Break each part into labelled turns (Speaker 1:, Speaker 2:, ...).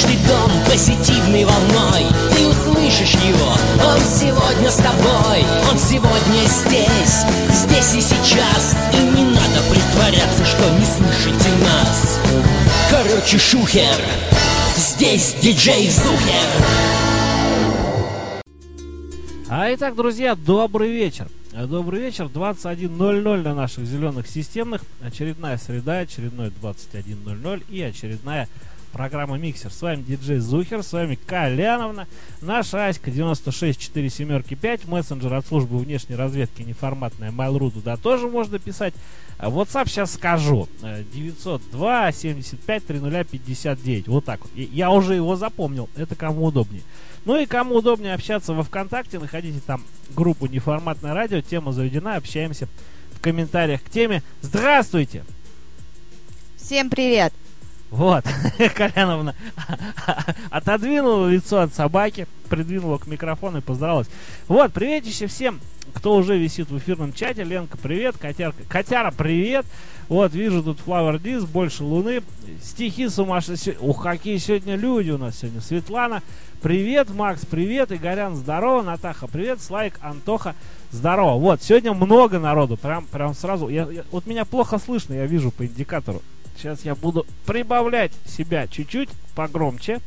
Speaker 1: каждый дом позитивной волной. Ты услышишь его, он сегодня с тобой. Он сегодня здесь, здесь и сейчас. И не надо притворяться, что не слышите нас. Короче, шухер, здесь диджей Зухер.
Speaker 2: Итак, друзья, добрый вечер. Добрый вечер, 21:00 на наших зеленых системных. Очередная среда, очередной 21:00 и очередная программа «Миксер». С вами диджей Зухер, с вами Коляновна, наша Аська 96475, мессенджер от службы внешней разведки неформатная Mail.ru, туда тоже можно писать. WhatsApp сейчас скажу, 902-75-30-59, вот так вот. Я уже его запомнил, это кому удобнее. Ну и кому удобнее общаться во ВКонтакте, находите там группу «Неформатное радио», тема заведена, общаемся в комментариях к теме. Здравствуйте!
Speaker 3: Всем привет!
Speaker 2: Вот, Коляновна отодвинула лицо от собаки, придвинула к микрофону и поздоровалась. Вот, приветище всем, кто уже висит в эфирном чате. Ленка, привет, Котяра, привет. Вот, вижу тут Flower Disc, больше луны, стихи сумасшедшие. Ух, какие сегодня люди у нас сегодня. Светлана, привет, Макс, привет, Игорян, здорово, Натаха, привет, Слайк, Антоха, здорово. Вот, сегодня много народу, прям сразу. Вот меня плохо слышно, я вижу по индикатору. Сейчас я буду прибавлять себя чуть-чуть погромче.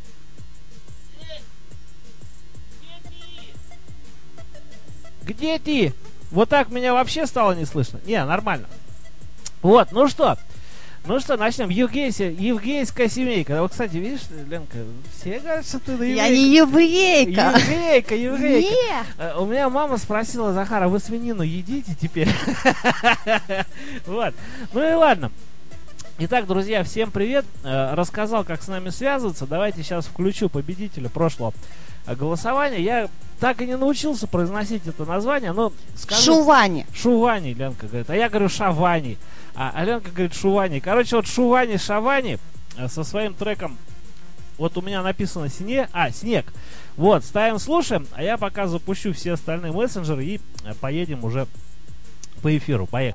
Speaker 2: Где ты? Вот так меня вообще стало не слышно? Не, нормально. Вот, ну что, начнем. Евгейская семейка. Вот, кстати, видишь, Ленка, все говорят, что ты еврейка.
Speaker 3: Я не еврейка.
Speaker 2: Еврейка. У меня мама спросила: Захара, вы свинину едите теперь? Вот, ну и ладно. Итак, друзья, всем привет. Рассказал, как с нами связываться. Давайте сейчас включу победителя прошлого голосования. Я так и не научился произносить это название, но скажу...
Speaker 3: Шувани.
Speaker 2: Шувани, Ленка говорит. А я говорю Шавани. А Ленка говорит Шувани. Короче, вот Шувани Шавани со своим треком. Вот у меня написано «Снег». Вот, ставим, слушаем. А я пока запущу все остальные мессенджеры и поедем уже по эфиру. Поехали.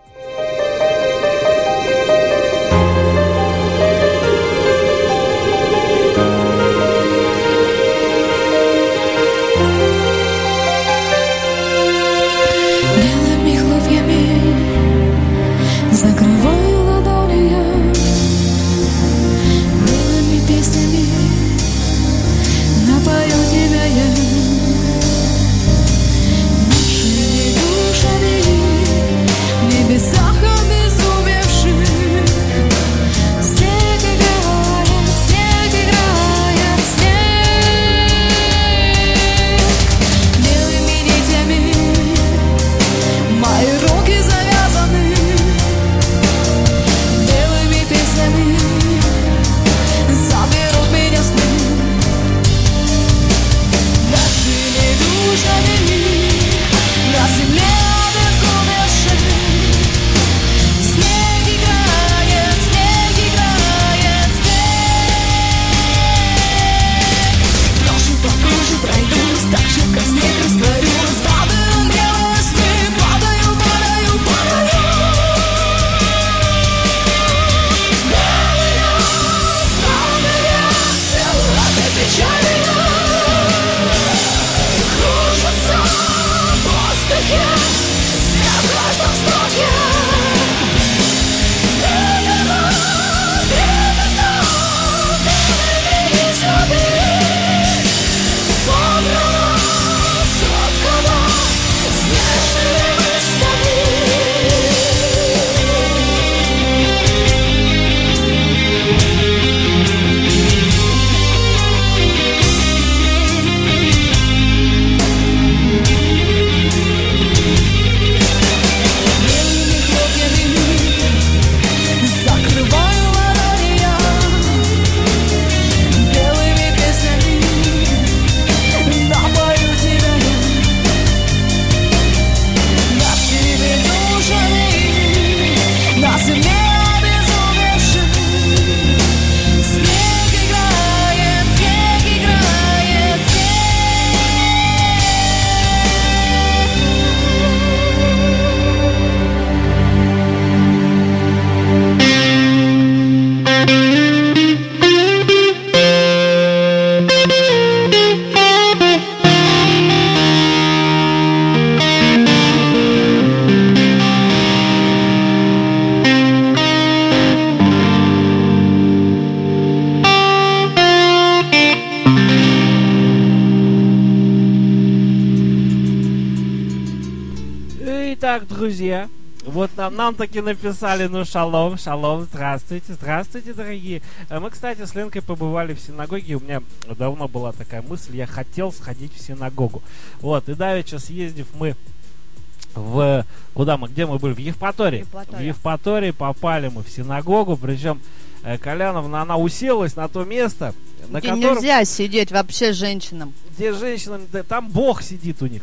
Speaker 4: Закрываю ладони я белыми песнями, напою тебя я нашими душами в небесах обезумевших. Снег играет, снег. Белыми нитями мои руки завязаны. Заберут меня сны нашими душами на земле обезумевших. Снег играет, снег. Прошу по коже пройдусь, так же, как снег растворюсь. Падаю белые сны, падаю. Кружится в воздухе, снег в каждом вздохе. Бережно, белыми нитями собрано, соткано снежными листами.
Speaker 2: Итак, друзья, вот нам таки написали, ну, шалом, здравствуйте, дорогие. Мы, кстати, с Ленкой побывали в синагоге, у меня давно была такая мысль, я хотел сходить в синагогу. Вот, и давеча съездив мы где мы были? В Евпатории. В Евпатории попали мы в синагогу, причем Коляновна, она уселась на то место, на
Speaker 3: где
Speaker 2: котором...
Speaker 3: нельзя сидеть вообще женщинам.
Speaker 2: Где женщинам, да, там Бог сидит у них.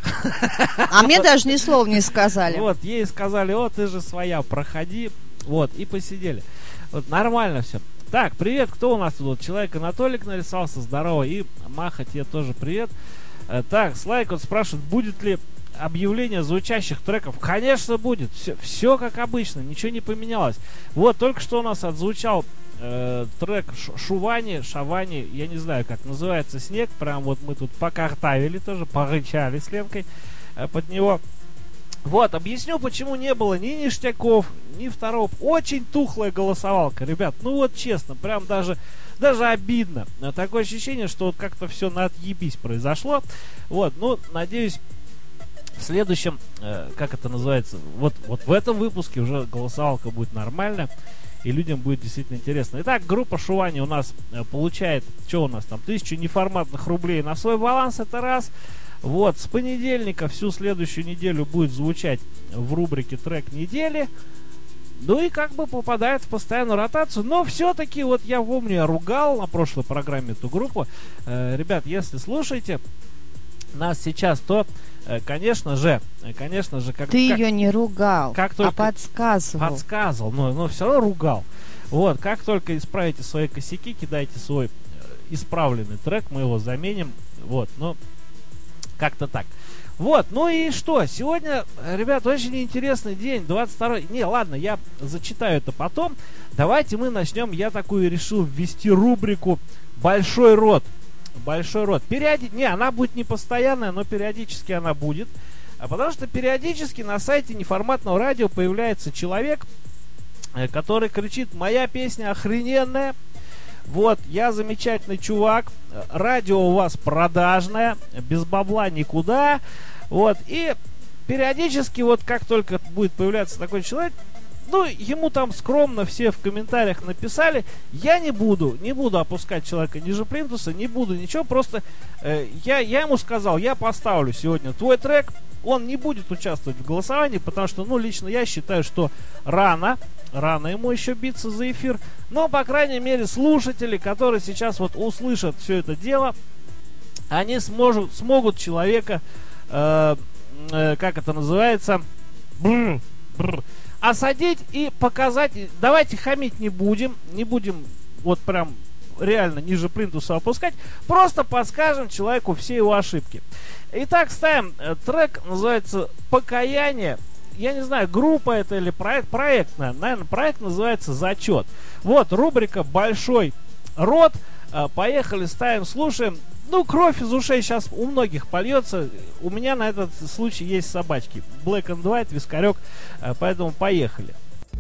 Speaker 3: А мне даже ни слова не сказали.
Speaker 2: Вот, ей сказали, ты же своя, проходи. Вот, и посидели. Вот, нормально все. Так, привет, кто у нас тут? Человек Анатолик нарисовался, здорово. И Маха, тебе тоже привет. Так, Слайк вот спрашивает, будет ли объявление звучащих треков. Конечно, будет. Все как обычно, ничего не поменялось. Вот, только что у нас отзвучал трек Шавани, я не знаю, как называется, «Снег». Прям вот мы тут покартавили тоже, порычали с Ленкой под него. Вот, объясню, почему не было ни ништяков, ни второго. Очень тухлая голосовалка, ребят. Ну вот честно, прям даже обидно. Такое ощущение, что вот как-то все на отъебись произошло. Вот, ну, надеюсь, в следующем, как это называется, вот в этом выпуске уже голосовалка будет нормальная. И людям будет действительно интересно. Итак, группа Шувани у нас получает, что у нас там, 1000 неформатных рублей на свой баланс, это раз. Вот, с понедельника всю следующую неделю будет звучать в рубрике «Трек недели». Ну и как бы попадает в постоянную ротацию. Но все-таки, вот я помню, я ругал на прошлой программе эту группу. Ребят, если слушаете нас сейчас, то, конечно же, как
Speaker 3: ты ее не ругал,
Speaker 2: как только
Speaker 3: подсказывал,
Speaker 2: но все равно ругал. Вот, как только исправите свои косяки, кидайте свой исправленный трек, мы его заменим. Вот, ну, как-то так. Вот, ну и что? Сегодня, ребят, очень интересный день, 22-й. Не, ладно, я зачитаю это потом. Давайте мы начнем. Я такую решил ввести рубрику «Большой рот». Большой рот. Она будет не постоянная, но периодически она будет. Потому что периодически на сайте неформатного радио появляется человек, который кричит: «Моя песня охрененная». Вот, я замечательный чувак. Радио у вас продажное, без бабла никуда. Вот, и периодически, вот как только будет появляться такой человек, ну, ему там скромно все в комментариях написали, я не буду опускать человека ниже плинтуса, не буду ничего, просто я ему сказал, я поставлю сегодня твой трек, он не будет участвовать в голосовании, потому что, ну, лично я считаю, что рано ему еще биться за эфир, но, по крайней мере, слушатели, которые сейчас вот услышат все это дело, они смогут человека, как это называется, осадить и показать. Давайте хамить не будем вот прям реально ниже плинтуса опускать, просто подскажем человеку все его ошибки. Итак, ставим трек, называется «Покаяние». Я не знаю, группа это или проектная. Наверное, проект называется «Зачет». Вот, рубрика «Большой рот». Поехали, ставим, слушаем. Ну, кровь из ушей сейчас у многих польется. У меня на этот случай есть собачки. Black and White, вискарек. Поэтому поехали.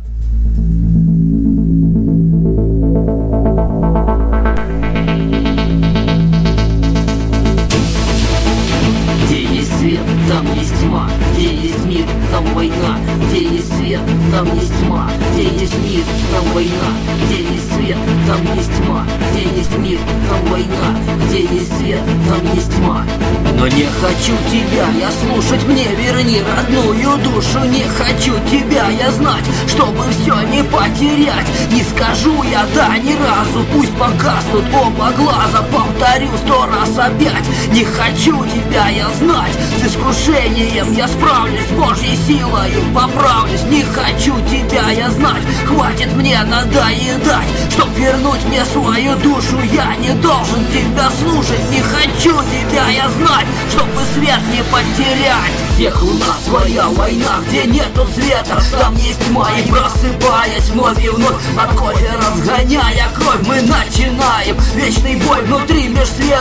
Speaker 1: Где есть свет, там есть тьма. Где есть мир, там война. Где есть свет, там есть тьма. Где есть мир, там война. Где есть свет, там есть тьма. Где есть мир, там война. Где есть свет, там есть тьма. Но не хочу тебя я слушать, мне верни родную душу. Не хочу тебя я знать, чтобы все не потерять. Не скажу я да ни разу, пусть погаснут оба глаза. Повторю 100 раз опять, не хочу тебя я знать. С искушением я справлюсь, Божьей силою поправлюсь. Не хочу тебя я знать, хватит мне надоедать. Чтоб вернуть мне свою душу, я не должен тебя слушать. Не хочу тебя я знать, чтобы свет не потерять. Всех у нас своя война, где нету света, там есть тьма. И просыпаясь вновь и вновь, от кофе разгоняя кровь, мы начинаем вечный бой внутри меж светом и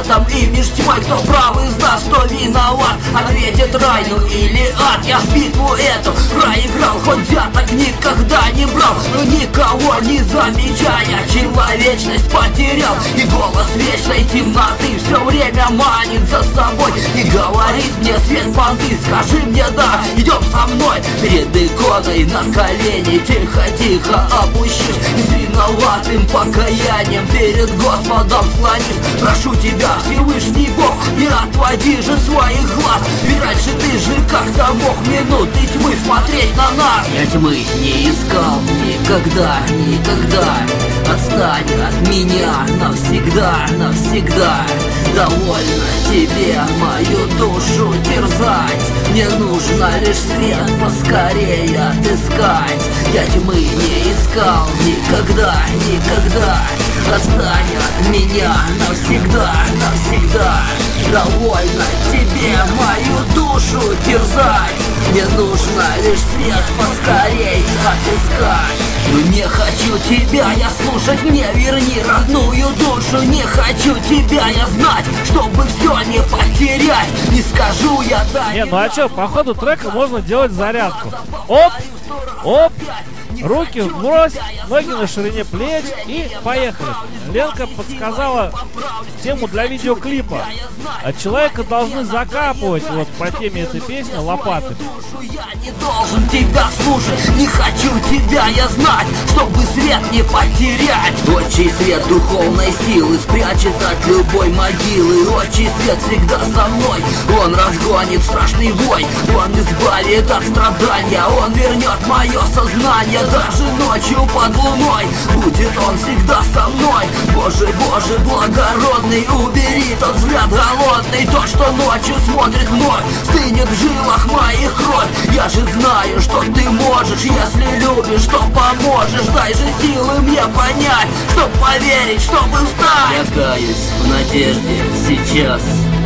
Speaker 5: меж тьмой, кто прав из нас, кто виноват. Ответит рай, ну или ад. Я в битву эту проиграл, хоть взяток никогда не брал, но никого не замечая, человечность потерял. И голос вечной темноты все время манит за собой и говорит мне: свет понты, скажи мне да, идем со мной. Перед иконой на колени тихо-тихо опущусь, и с виноватым покаянием перед Господом склонюсь. Прошу тебя, Всевышний Бог, не отводи же своих глаз, ведь раньше ты же как-то мог минуты тьмы смотреть на нас. Я тьмы не искал никогда, никогда. Отстань от меня навсегда, навсегда. Довольно тебе мою душу терзать, мне нужно лишь свет поскорее отыскать. Я тьмы не искал никогда, никогда. Отстань от меня навсегда, навсегда. Довольно тебе мою душу терзать, мне нужно лишь свет поскорей отыскать. Но не хочу тебя я слушать, мне верни родную душу. Не хочу тебя я знать, чтобы все не потерять. Не скажу я да.
Speaker 2: Не, ну а чё, по ходу трека можно делать зарядку. Оп, оп, руки вбрось, ноги на ширине плеч и поехали. Ленка подсказала тему для видеоклипа. А человека должны закапывать вот по теме этой песни лопаты.
Speaker 5: Я не должен тебя слушать, не хочу тебя я знать, чтобы свет не потерять. Отчий свет духовной силы спрячет от любой могилы. Отчий свет всегда со мной, он разгонит страшный вой, он избавит от страдания, он вернет мое сознание. Даже ночью под луной будет он всегда со мной. Боже, Боже, благородный, убери тот взгляд голодный. То, что ночью смотрит вновь, стынет в жилах моих кровь. Я же знаю, что ты можешь, если любишь, то поможешь. Дай же силы мне понять, чтоб поверить, чтобы встать. Я каюсь в надежде сейчас,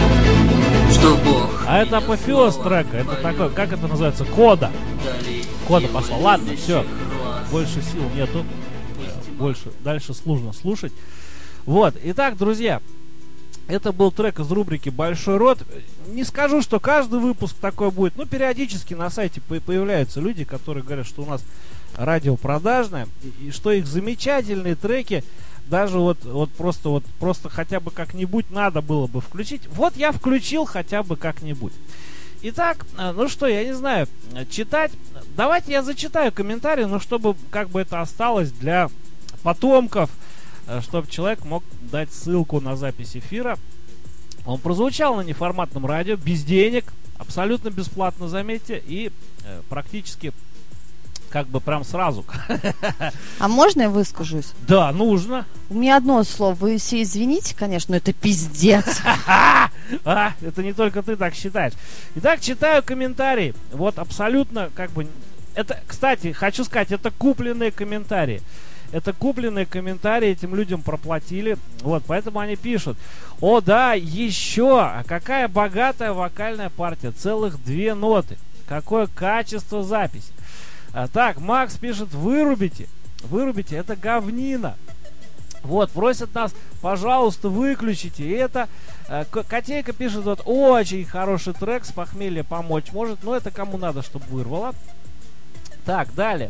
Speaker 5: что Бог.
Speaker 2: А это апофеоз трека, это такой, как это называется, кода. Кода пошла, ладно, все, больше сил нету, больше, дальше сложно слушать. Вот, итак, друзья, это был трек из рубрики «Большой рот». Не скажу, что каждый выпуск такой будет, но периодически на сайте появляются люди, которые говорят, что у нас радио продажное, и что их замечательные треки даже вот просто хотя бы как-нибудь надо было бы включить. Вот я включил хотя бы как-нибудь. Итак, ну что, я не знаю, читать. Давайте я зачитаю комментарии, но чтобы как бы это осталось для потомков, чтобы человек мог дать ссылку на запись эфира. Он прозвучал на неформатном радио, без денег, абсолютно бесплатно, заметьте, и практически как бы прям сразу.
Speaker 3: А можно я выскажусь?
Speaker 2: Да, нужно.
Speaker 3: У меня одно слово. Вы все извините, конечно, но это пиздец.
Speaker 2: Это не только ты так считаешь. Итак, читаю комментарии. Вот абсолютно как бы... Это, кстати, хочу сказать, это купленные комментарии. Это купленные комментарии, этим людям проплатили. Вот, поэтому они пишут: о да, еще, а какая богатая вокальная партия, целых 2 ноты. Какое качество записи. Так, Макс пишет: вырубите, это говнина. Вот, просят нас, пожалуйста, выключите. И это Котейка пишет: вот, очень хороший трек, с похмелья помочь может, но это кому надо, чтобы вырвало. Так, далее.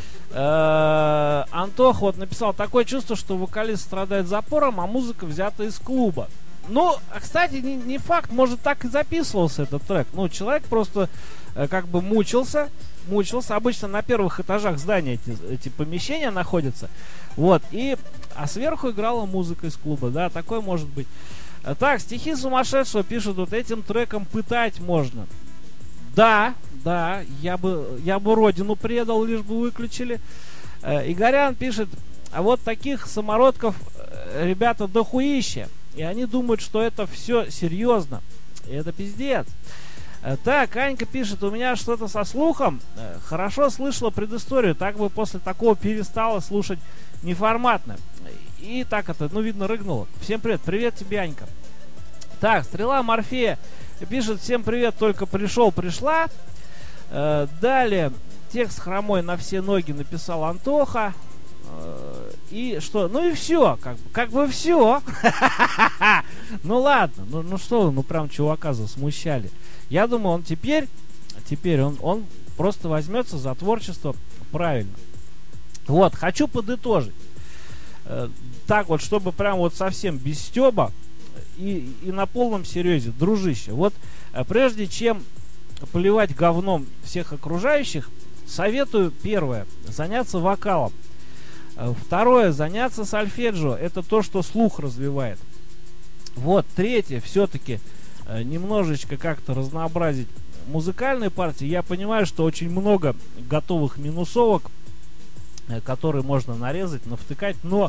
Speaker 2: Антох вот написал: такое чувство, что вокалист страдает запором, а музыка взята из клуба. Ну, кстати, не факт, может, так и записывался этот трек. Ну, человек просто как бы мучился. Обычно на первых этажах здания эти помещения находятся. Вот, а сверху играла музыка из клуба, да, такое может быть. Так, стихи сумасшедшего пишут: вот этим треком пытать можно. Да, я бы родину предал, лишь бы выключили. Игорян пишет: а вот таких самородков ребята дохуища. И они думают, что это все серьезно. И это пиздец. Так, Анька пишет: у меня что-то со слухом. Хорошо слышала предысторию, так бы после такого перестала слушать неформатно. И так это, видно, рыгнуло. Всем привет. Привет тебе, Анька. Так, Стрела Морфея пишет: всем привет, только пришла. Далее, текст хромой на все ноги написал Антоха. И что? Ну и все, как бы все. Ну ладно, ну что вы, ну прям чувака засмущали. Я думаю, он теперь он просто возьмется за творчество правильно. Вот, хочу подытожить. Так вот, чтобы прям вот совсем без стёба и на полном серьезе, дружище. Вот прежде чем поливать говном всех окружающих, советую, первое, заняться вокалом. Второе, заняться сольфеджио. Это то, что слух развивает. Вот, третье, все-таки немножечко как-то разнообразить музыкальные партии. Я понимаю, что очень много готовых минусовок, которые можно нарезать, навтыкать, но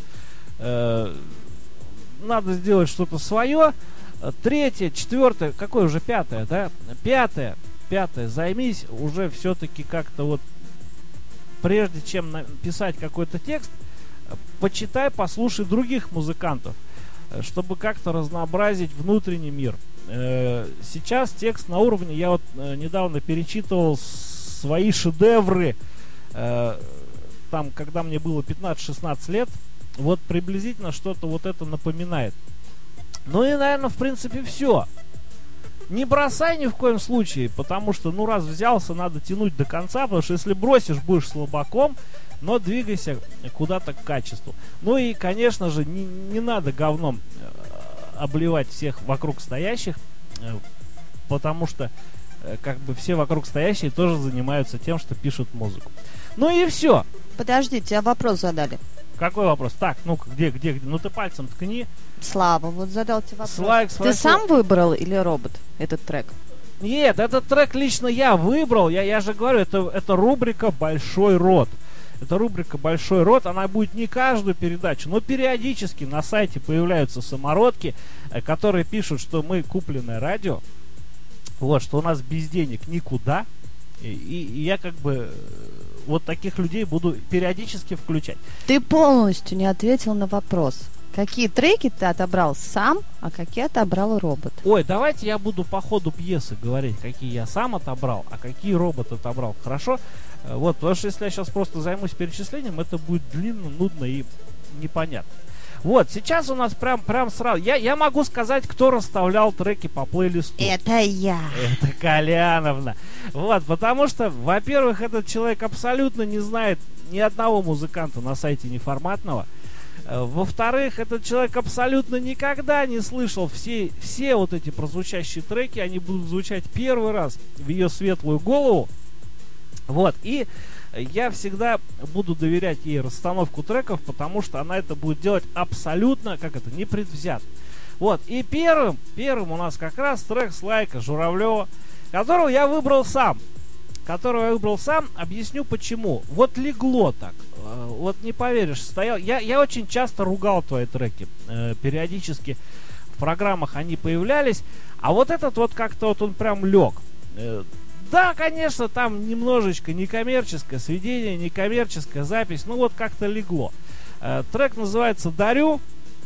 Speaker 2: надо сделать что-то свое. Третье, четвертое, какое уже пятое, да? Пятое, займись уже все-таки как-то вот, прежде чем написать какой-то текст, почитай, послушай других музыкантов, чтобы как-то разнообразить внутренний мир. Сейчас текст на уровне, я вот недавно перечитывал свои шедевры, там, когда мне было 15-16 лет, вот приблизительно что-то вот это напоминает. Ну и, наверное, в принципе, все. Не бросай ни в коем случае, потому что, ну, раз взялся, надо тянуть до конца, потому что если бросишь, будешь слабаком, но двигайся куда-то к качеству. Ну и, конечно же, не надо говном обливать всех вокруг стоящих, потому что, как бы, все вокруг стоящие тоже занимаются тем, что пишут музыку. Ну и все.
Speaker 3: Подожди, тебя вопрос задали.
Speaker 2: Какой вопрос? Так, ну-ка, где? Ну ты пальцем ткни.
Speaker 3: Слава, вот задал тебе вопрос.
Speaker 2: Слайк спросил.
Speaker 3: Ты сам выбрал или робот этот трек?
Speaker 2: Нет, этот трек лично я выбрал. Я же говорю, это рубрика «Большой рот». Это рубрика «Большой рот», она будет не каждую передачу, но периодически на сайте появляются самородки, которые пишут, что мы купленное радио, вот, что у нас без денег никуда, и я как бы вот таких людей буду периодически включать.
Speaker 3: Ты полностью не ответил на вопрос. Какие треки ты отобрал сам, а какие отобрал робот?
Speaker 2: Ой, давайте я буду по ходу пьесы говорить, какие я сам отобрал, а какие робот отобрал. Хорошо? Вот, потому что если я сейчас просто займусь перечислением, это будет длинно, нудно и непонятно. Вот, сейчас у нас прям сразу... Я могу сказать, кто расставлял треки по плейлисту.
Speaker 3: Это я.
Speaker 2: Это Коляновна. Вот, потому что, во-первых, этот человек абсолютно не знает ни одного музыканта на сайте неформатного. Во-вторых, этот человек абсолютно никогда не слышал все вот эти прозвучащие треки. Они будут звучать первый раз в ее светлую голову. Вот, и я всегда буду доверять ей расстановку треков, потому что она это будет делать абсолютно, непредвзято. Вот, и первым у нас как раз трек Слайка Журавлева, которого я выбрал сам. Объясню почему. Вот легло так. Вот не поверишь, стоял. Я очень часто ругал твои треки. Периодически в программах они появлялись. А вот этот вот как-то вот он прям лег. Да, конечно, там немножечко некоммерческое сведение, некоммерческая запись, ну вот как-то легло. Трек называется «Дарю».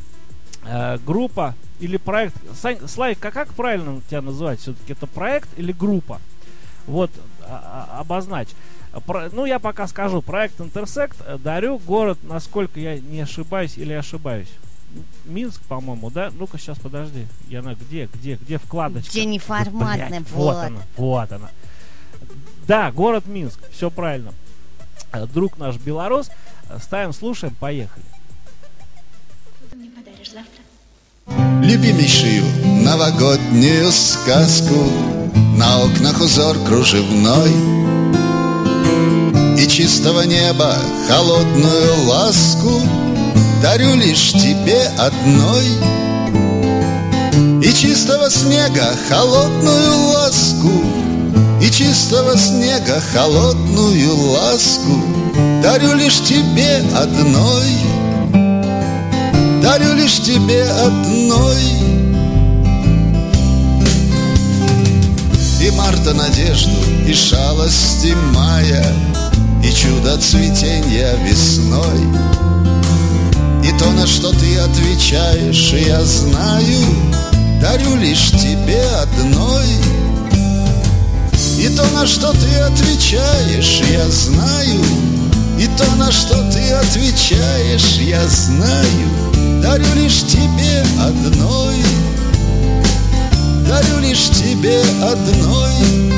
Speaker 2: Группа или проект. Слайк, как правильно тебя называть? Все-таки это проект или группа? Вот, обозначь. Ну, я пока скажу. Проект «Интерсект», «Дарю», город, насколько я не ошибаюсь или ошибаюсь. Минск, по-моему, да? Ну-ка, сейчас, подожди. Где вкладочка?
Speaker 3: Где неформатная,
Speaker 2: вот она. Да, город Минск, все правильно. Друг наш белорус. Ставим, слушаем, поехали.
Speaker 6: Что ты мне подаришь завтра?
Speaker 7: Любимейшую новогоднюю сказку, на окнах узор кружевной и чистого неба холодную ласку дарю лишь тебе одной. И чистого снега холодную ласку, и чистого снега холодную ласку дарю лишь тебе одной. Дарю лишь тебе одной. И марта надежду, и шалости мая, и чудо цветенья весной. И то, на что ты отвечаешь, я знаю, дарю лишь тебе одной. И то, на что ты отвечаешь, я знаю, и то, на что ты отвечаешь, я знаю, дарю лишь тебе одной. тебе одной.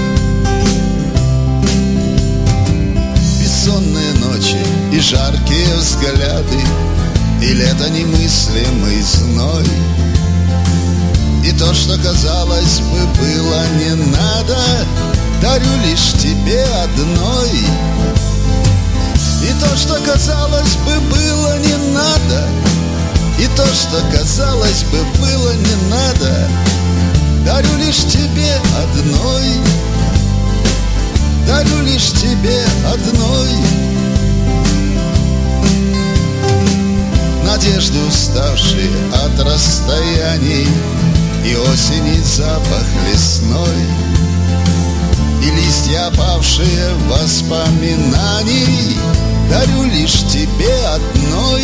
Speaker 7: Бессонные ночи и жаркие взгляды, и лето немыслимый зной. И то, что, казалось бы, было не надо, дарю лишь тебе одной. И то, что, казалось бы, было не надо, и то, что, казалось бы, было не надо, дарю лишь тебе одной. Дарю лишь тебе одной. Надежды, уставшие от расстояний, и осени запах лесной, и листья, опавшие воспоминаний, дарю лишь тебе одной.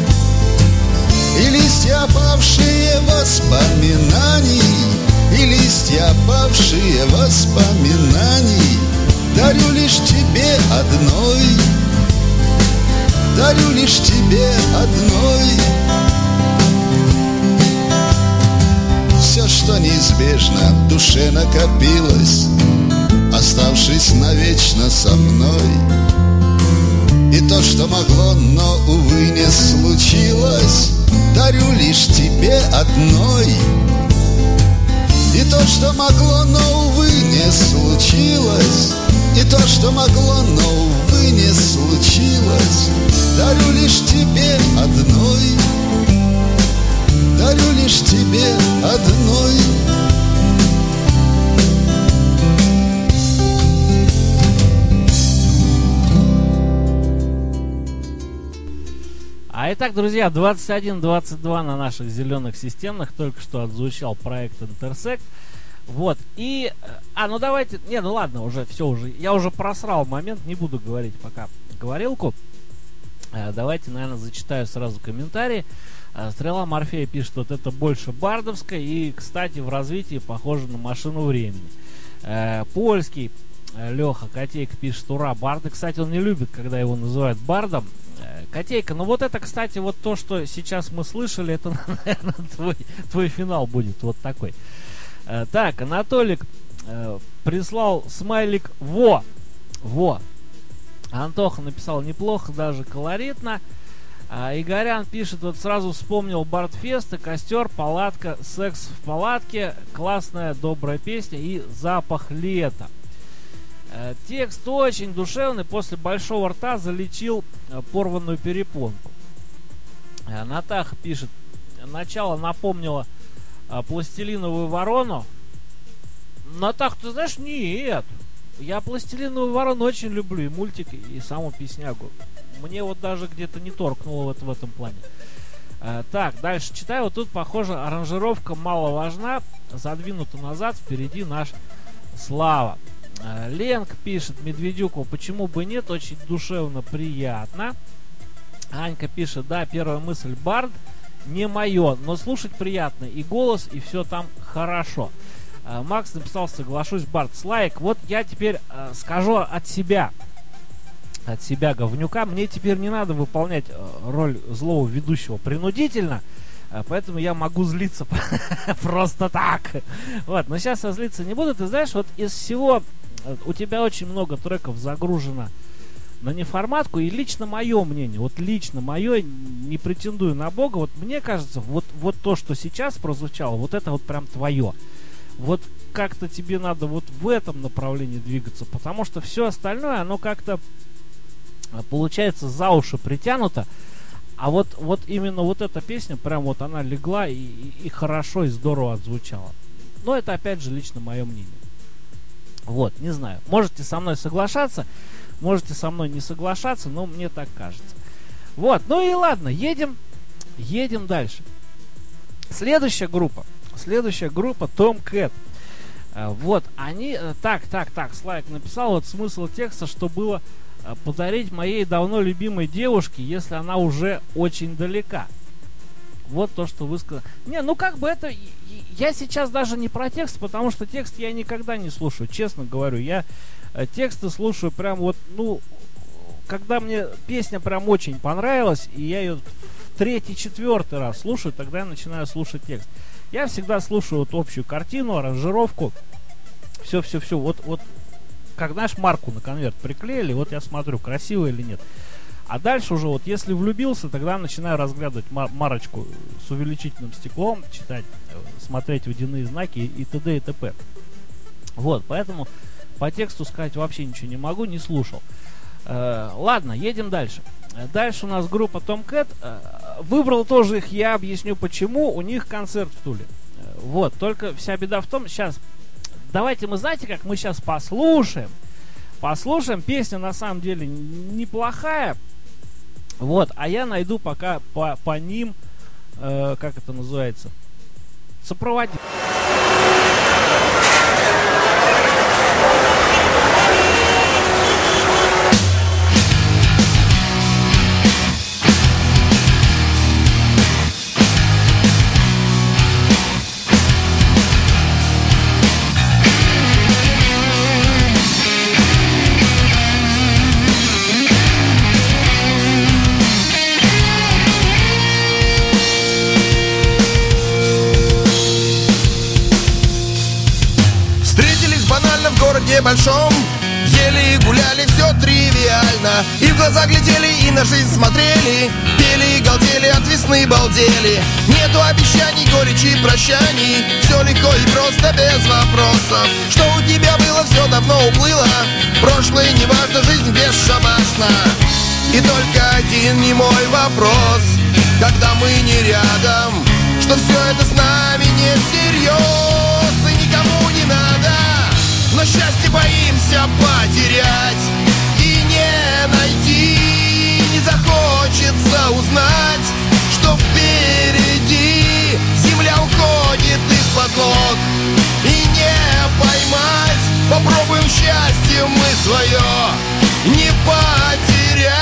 Speaker 7: И листья, опавшие воспоминаний, и листья, опавшие воспоминаний, дарю лишь тебе одной. Дарю лишь тебе одной. Все, что неизбежно в душе накопилось, оставшись навечно со мной. И то, что могло, но, увы, не случилось, дарю лишь тебе одной. И то, что могло, но, увы, не случилось, и то, что могло, но, увы, не случилось, дарю лишь тебе одной. Дарю лишь тебе одной.
Speaker 2: А итак, друзья, 21:22 на наших зеленых системных. Только что отзвучал проект Intersect. Вот, и... ну давайте... ну ладно, уже, все уже. Я уже просрал момент, не буду говорить пока говорилку. Давайте, наверное, зачитаю сразу комментарии. Стрела Морфея пишет, вот это больше бардовское. И, кстати, в развитии похоже на машину времени. Польский Леха Котейка пишет, ура, барды. Кстати, он не любит, когда его называют бардом. Котейка, ну вот это, кстати, вот то, что сейчас мы слышали, это, наверное, твой финал будет вот такой. Так, Анатолик прислал смайлик во. Антоха написал неплохо, даже колоритно. Игорян пишет, вот сразу вспомнил Бардфест, костер, палатка, секс в палатке, классная добрая песня и запах лета. Текст очень душевный, после большого рта залечил порванную перепонку. Натаха пишет, начало напомнило пластилиновую ворону. Натаха, ты знаешь, нет. Я пластилиновую ворону очень люблю, и мультик, и саму песнягу. Мне вот даже где-то не торкнуло в этом плане. Так, дальше читаю. Вот тут, похоже, аранжировка мало важна. Задвинута назад, впереди наш Слава. Ленк пишет, Медведюку, почему бы нет, очень душевно, приятно. Анька пишет, да, первая мысль, бард не мое, но слушать приятно, и голос, и все там хорошо. Макс написал, соглашусь, бард с лайк. Вот я теперь скажу от себя, говнюка, мне теперь не надо выполнять роль злого ведущего принудительно, поэтому я могу злиться просто так. Вот, но сейчас я злиться не буду. Ты знаешь, вот из всего у тебя очень много треков загружено на неформатку, и лично мое мнение, вот лично мое, не претендую на Бога, вот мне кажется, вот то, что сейчас прозвучало, вот это вот прям твое. Вот как-то тебе надо вот в этом направлении двигаться, потому что все остальное, оно как-то получается за уши притянуто, а вот именно вот эта песня, прям вот она легла и хорошо и здорово отзвучала. Но это опять же лично мое мнение. Вот, не знаю, можете со мной соглашаться, можете со мной не соглашаться, но мне так кажется. Вот, ну и ладно, едем дальше. Следующая группа Tom Cat. Вот, они... Так, Славик написал, вот смысл текста, что было подарить моей давно любимой девушке, если она уже очень далека. Вот то, что вы сказали. Не, ну как бы это... Я сейчас даже не про текст, потому что текст я никогда не слушаю, честно говорю. Я тексты слушаю прям вот, ну... Когда мне песня прям очень понравилась, и я ее в 3-4 раз слушаю, тогда я начинаю слушать текст. Я всегда слушаю вот общую картину, аранжировку, Все. Вот как, знаешь, марку на конверт приклеили, вот я смотрю, красиво или нет. А дальше уже, вот если влюбился, тогда начинаю разглядывать марочку с увеличительным стеклом, читать, смотреть водяные знаки и т.д. и т.п. Вот, поэтому по тексту сказать вообще ничего не могу, не слушал. Ладно, едем дальше. Дальше у нас группа Tomcat. Выбрал тоже их, я объясню почему. У них концерт в Туле. Вот, только вся беда в том, сейчас, давайте мы, знаете, как мы сейчас послушаем. Песня на самом деле неплохая. Вот, а я найду пока по ним, как это называется, сопроводитель.
Speaker 8: В городе большом ели и гуляли, все тривиально. И в глаза глядели, и на жизнь смотрели. Пели и галдели, от весны балдели. Нету обещаний, горечи, прощаний. Все легко и просто, без вопросов. Что у тебя было, все давно уплыло. Прошлое неважно, жизнь бесшабашна. И только один немой вопрос: когда мы не рядом, что все это с нами не всерьез. И никому не надо, но счастье боимся потерять и не найти. Не захочется узнать, что впереди земля уходит из-под ног. И не поймать, попробуем счастье мы свое не потерять.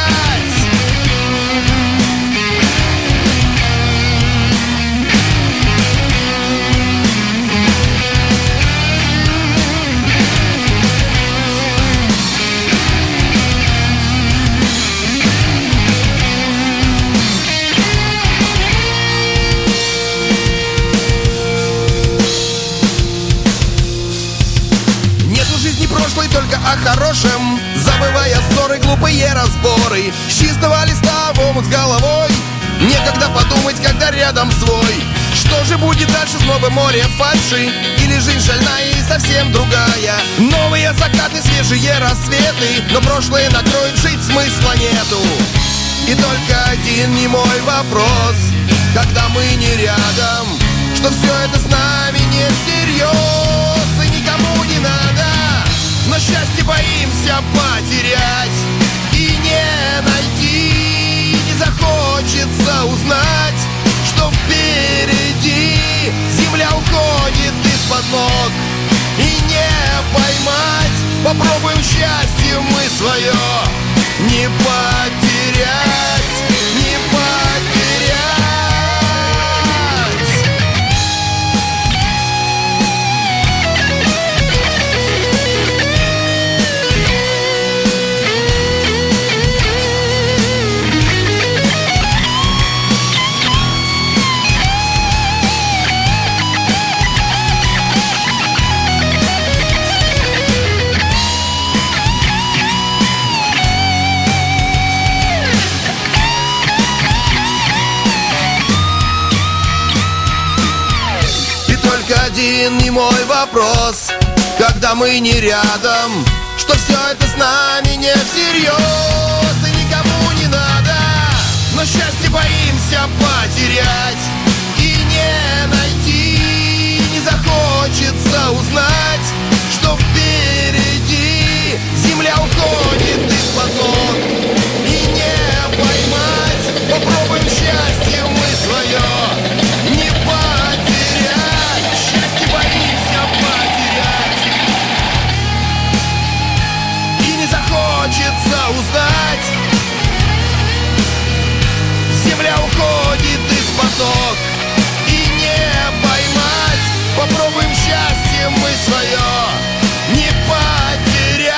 Speaker 8: Прошлой только о хорошем, забывая ссоры, глупые разборы. С чистого листа в омут с головой. Некогда подумать, когда рядом свой. Что же будет дальше, снова море фальши? Или жизнь шальная и совсем другая? Новые закаты, свежие рассветы, но прошлое накроет, жить смысла нету. И только один немой вопрос: когда мы не рядом, что все это с нами не всерьез. И никому не надо, но счастье боимся потерять и не найти. Не захочется узнать, что впереди земля уходит из-под ног. И не поймать, попробуем счастье мы свое не потерять, не потерять. Один немой вопрос: когда мы не рядом, что все это с нами не всерьез. И никому не надо, но счастье боимся потерять и не найти. Не захочется узнать, что впереди земля уходит из-под ног. И не поймать, попробуем счастье мы свое не потерять. Хочется узнать, земля уходит из-под ног. И не поймать, попробуем счастье мы свое не потерять.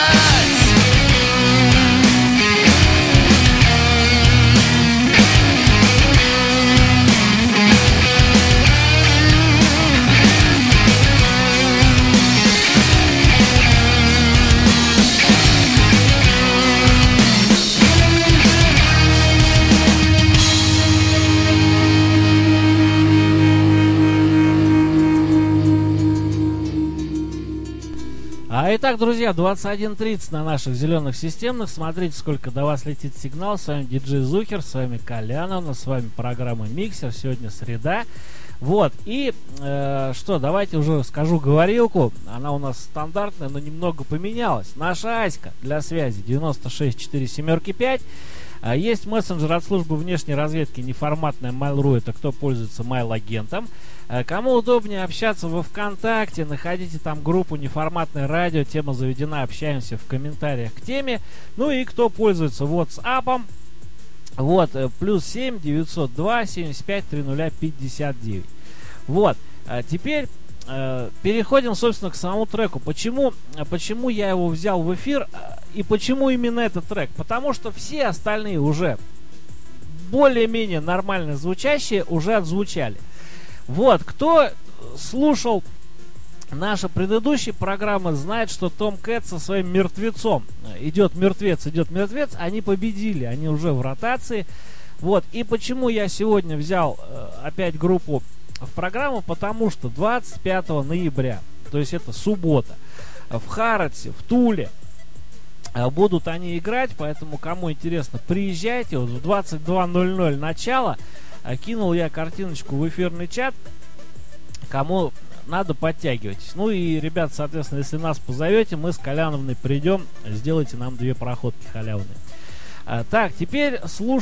Speaker 2: Итак, друзья, 21:30 на наших зеленых системных. Смотрите, сколько до вас летит сигнал. С вами диджей Зухер, с вами Коляновна, с вами программа Миксер. Сегодня среда. Вот, и что, давайте уже скажу говорилку. Она у нас стандартная, но немного поменялась. Наша Аська для связи 96475. Есть мессенджер от службы внешней разведки неформатная Mail.ru. Это кто пользуется Mail-агентом. Кому удобнее общаться во ВКонтакте, находите там группу «Неформатное радио», тема заведена, общаемся в комментариях к теме. Ну и кто пользуется WhatsApp, вот, +7 902 75 30 59. Вот, теперь переходим, собственно, к самому треку. Почему я его взял в эфир и почему именно этот трек? Потому что все остальные уже более-менее нормально звучащие уже отзвучали. Вот, кто слушал наши предыдущие программы, знает, что Том Кэт со своим мертвецом, идет мертвец, они победили, они уже в ротации. Вот, и почему я сегодня взял опять группу в программу, потому что 25 ноября, то есть это суббота, в Харатсе, в Туле, будут они играть, поэтому кому интересно, приезжайте, вот в 22:00 начало. Кинул я картиночку в эфирный чат. Кому надо, подтягивайтесь. Ну и, ребят, соответственно, если нас позовете, мы с Коляновной придем. Сделайте нам 2 проходки халявные. Так, теперь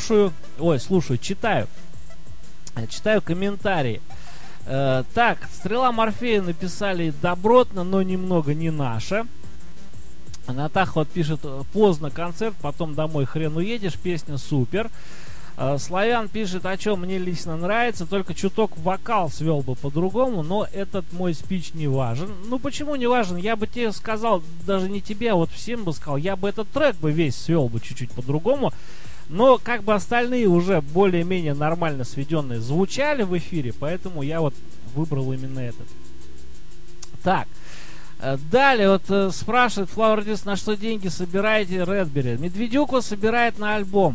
Speaker 2: читаю. Читаю комментарии. Так, Стрела Морфея написали добротно, но немного не наше. Натаха вот пишет: поздно концерт, потом домой хрен уедешь, песня супер. Славян пишет: о чем мне лично нравится, только чуток вокал свел бы по-другому, но этот мой спич не важен. Ну почему не важен? Я бы тебе сказал, даже не тебе, а вот всем бы сказал, я бы этот трек бы весь свел бы чуть-чуть по-другому. Но как бы остальные уже более-менее нормально сведенные звучали в эфире, поэтому я вот выбрал именно этот. Так. Далее вот спрашивает Flower Disc, на что деньги собираете, Redberry. Медведюку собирает на альбом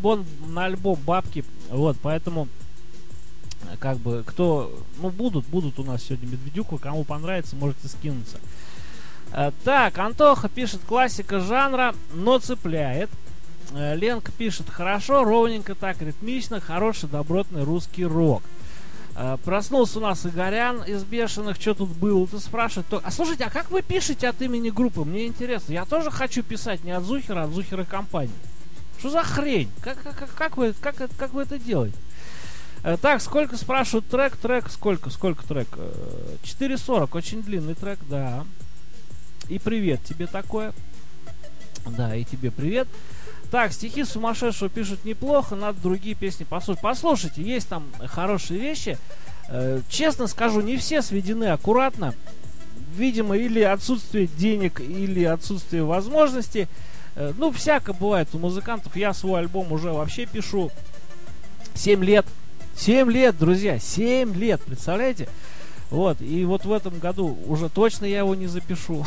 Speaker 2: бабки. Вот, поэтому как бы кто, будут у нас сегодня Медведюку, кому понравится, можете скинуться. Так, Антоха пишет: классика жанра, но цепляет. Ленка пишет: хорошо, ровненько так, ритмично, хороший добротный русский рок. Проснулся у нас Игорян из Бешеных. Что тут было? Ты спрашиваешь. Слушайте, а как вы пишете от имени группы? Мне интересно. Я тоже хочу писать не от Зухера, а от Зухера компании. Что за хрень? Как вы это делаете? Так, сколько спрашивают трек? Сколько трек? 4:40. Очень длинный трек, да. И привет тебе такое. Да, и тебе привет. Так, стихи сумасшедшего пишут неплохо, надо другие песни послушать. Послушайте, есть там хорошие вещи. Честно скажу, не все сведены аккуратно. Видимо, или отсутствие денег, или отсутствие возможностей. Всяко бывает у музыкантов. Я свой альбом уже вообще пишу 7 лет. 7 лет, друзья, 7 лет, представляете? Вот, и вот в этом году уже точно я его не запишу.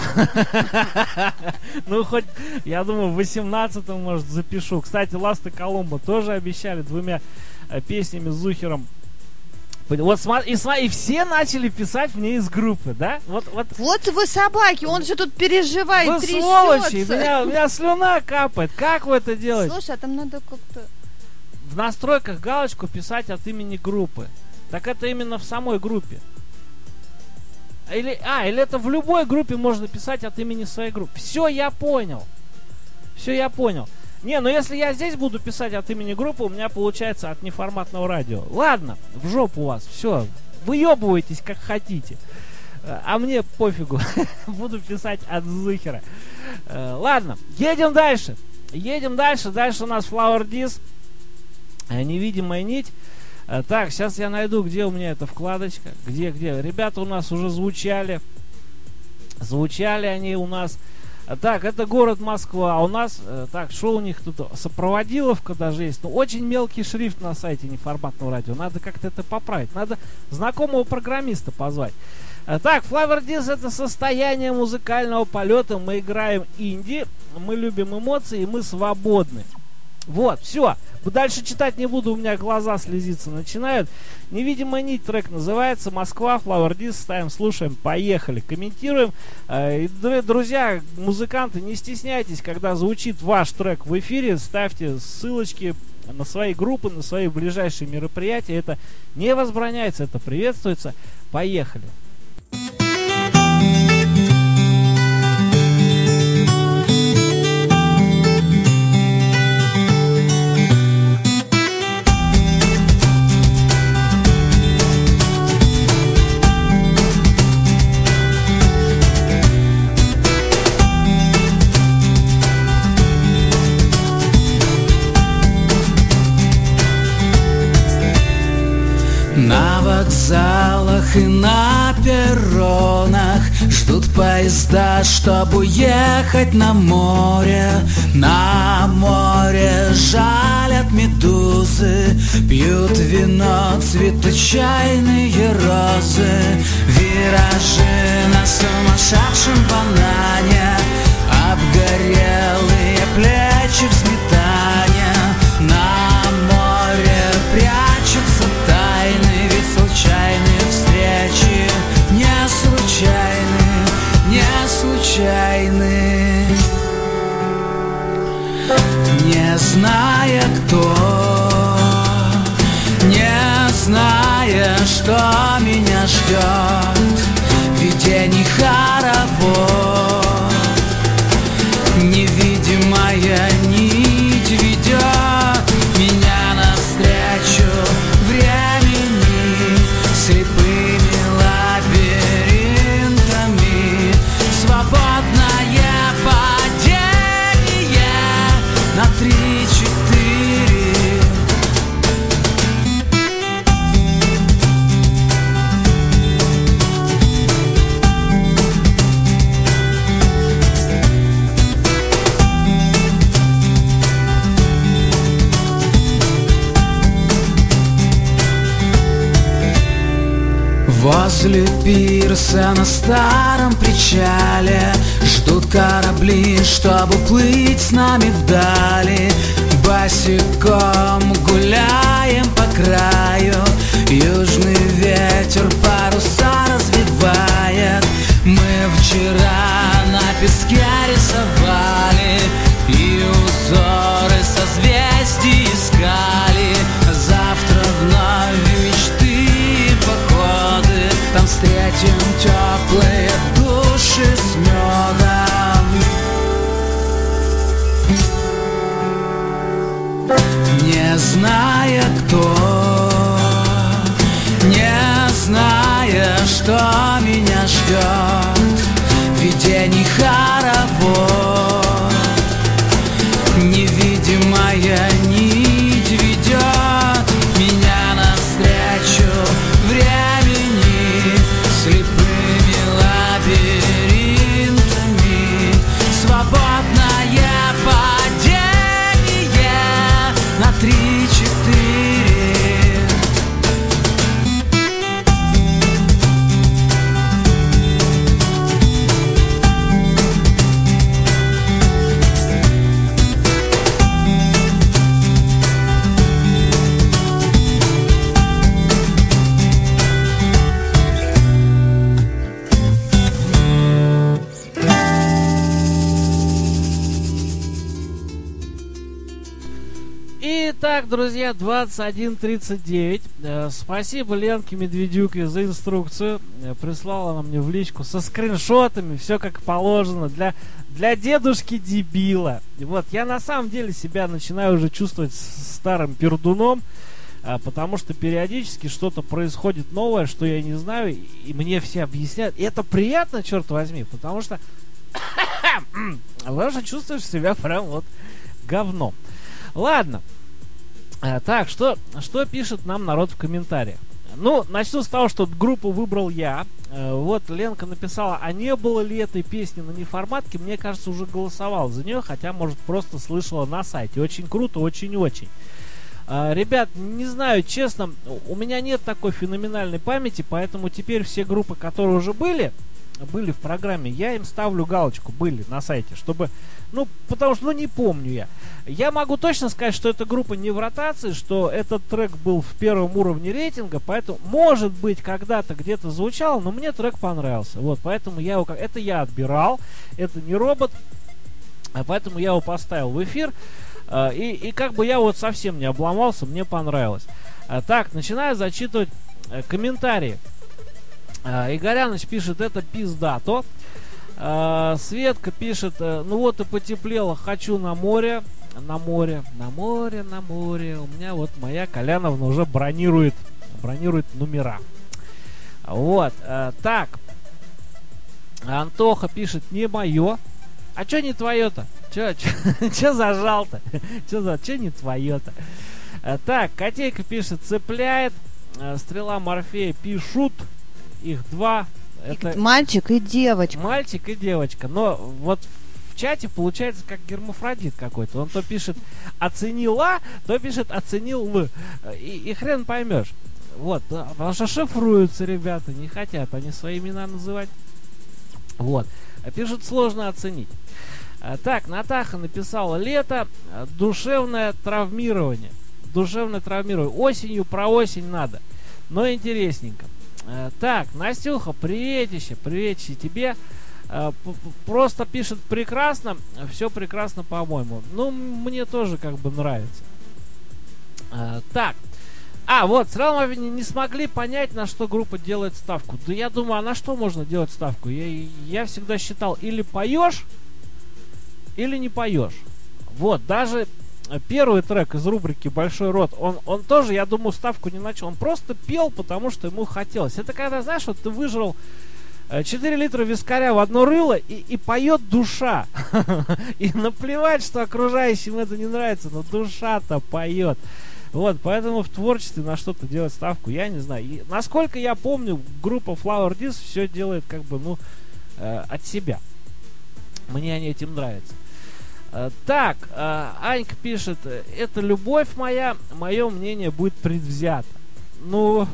Speaker 2: Хоть, я думаю, в 18-м, может, запишу. Кстати, Ласт и Коломбо тоже обещали 2 песнями с Зухером. Вот и все начали писать мне из группы, да? Вот
Speaker 3: вы собаки, он же тут переживает,
Speaker 2: вы сволочи, у меня слюна капает. Как вы это делаете?
Speaker 3: Слушай, а там надо как-то...
Speaker 2: В настройках галочку писать от имени группы. Так это именно в самой группе. Или это в любой группе можно писать от имени своей группы. Все, я понял. Не, если я здесь буду писать от имени группы, у меня получается от неформатного радио. Ладно, в жопу вас. Все, выебывайтесь как хотите. А мне пофигу. Буду писать от Зухера. Ладно, едем дальше. Дальше у нас Flower Disc. Невидимая нить. Так, сейчас я найду, где у меня эта вкладочка. Где? Ребята у нас уже звучали. Звучали они у нас. Так, это город Москва. У нас, так, что у них тут? Сопроводиловка даже есть. Очень мелкий шрифт на сайте неформатного радио. Надо как-то это поправить. Надо знакомого программиста позвать. Так, Flower Disc — это состояние музыкального полета. Мы играем инди. Мы любим эмоции, и мы свободны. Вот, все. Дальше читать не буду, у меня глаза слезиться начинают. «Невидимая нить» трек называется. Москва, Flower Disc. Ставим, слушаем, поехали. Комментируем. Друзья, музыканты, не стесняйтесь, когда звучит ваш трек в эфире, ставьте ссылочки на свои группы, на свои ближайшие мероприятия. Это не возбраняется, это приветствуется. Поехали.
Speaker 9: На вокзалах и на перронах ждут поезда, чтобы уехать на море. На море жалят медузы, пьют вино, цветут чайные розы. Виражи на сумасшедшем банане, обгорелые плечи в сметане. На море прячутся тайны, ведь случайные встречи не случайны, не случайны. Не зная кто, не зная, что меня ждет, видений хоровод, невидимая нить ведет меня навстречу времени слепыми лабиринтами. Свободное падение на 3-4. Возле пирса на старом причале ждут корабли, чтобы плыть с нами вдали. Босиком гуляем по краю, южный ветер паруса развивает. Мы вчера на песке рисовали и узоры созвездий искали. Завтра вновь мечты и походы, там встретим теплые души с медом. Не зная кто, не зная, что меня ждет, видений хоровод, невидимая нить ведет меня навстречу времени слепыми лабиринтами. Свободное падение на 3-4.
Speaker 2: Итак, друзья, 21:39. Спасибо Ленке Медведюке за инструкцию. Прислала она мне в личку со скриншотами, все как положено, для дедушки дебила. Вот, я на самом деле себя начинаю уже чувствовать старым пердуном, потому что периодически что-то происходит новое, что я не знаю, и мне все объясняют. И это приятно, черт возьми, потому что уже чувствуешь себя прям вот говном. Ладно. Так, что пишет нам народ в комментариях? Ну, начну с того, что группу выбрал я. Вот Ленка написала, а не было ли этой песни на неформатке? Мне кажется, уже голосовал за нее, хотя, может, просто слышала на сайте. Очень круто, очень-очень. Ребят, не знаю, честно, у меня нет такой феноменальной памяти, поэтому теперь все группы, которые уже были, были в программе, я им ставлю галочку, были на сайте, чтобы, ну, потому что, ну, не помню я. Я могу точно сказать, что эта группа не в ротации, что этот трек был в первом уровне рейтинга, поэтому, может быть, когда-то где-то звучал, но мне трек понравился. Вот, поэтому я его, это я отбирал, это не робот, поэтому я его поставил в эфир. И как бы я вот совсем не обломался, мне понравилось. Так, начинаю зачитывать комментарии. Игоряныч пишет, это пиздато. Светка пишет, ну вот и потеплело, хочу на море. На море. У меня вот моя Коляновна уже бронирует номера. Вот, так. Антоха пишет, не мое. А чё не твое-то? Чё зажал-то? Чё не твое-то? Так, Котейка пишет, цепляет. Стрела Морфея пишут. Их два. Это
Speaker 3: мальчик и девочка.
Speaker 2: Мальчик и девочка. Но вот в чате получается как гермафродит какой-то. Он то пишет оценила, то пишет оценил. И хрен поймешь. Вот. Потому что шифруются ребята. Не хотят они свои имена называть. Вот. Пишут, сложно оценить. Так, Натаха написала, лето, душевное травмирование. Осенью про осень надо. Но интересненько. Так, Настюха, приветище тебе. Просто пишет прекрасно, все прекрасно, по-моему. Ну, мне тоже как бы нравится. Так. Вот, сразу не смогли понять, на что группа делает ставку. Да я думаю, а на что можно делать ставку? Я всегда считал, или поешь, или не поешь. Вот, даже первый трек из рубрики «Большой рот», он тоже, я думаю, ставку не начал. Он просто пел, потому что ему хотелось. Это когда, знаешь, вот ты выжрал 4 литра вискаря в одно рыло, и поет душа. И наплевать, что окружающим это не нравится, но душа-то поет. Вот, поэтому в творчестве на что-то делать ставку, я не знаю. И, насколько я помню, группа Flower Disc все делает как бы, ну, от себя. Мне они этим нравятся. Так, Анька пишет, это любовь моя, мое мнение будет предвзято. Ну,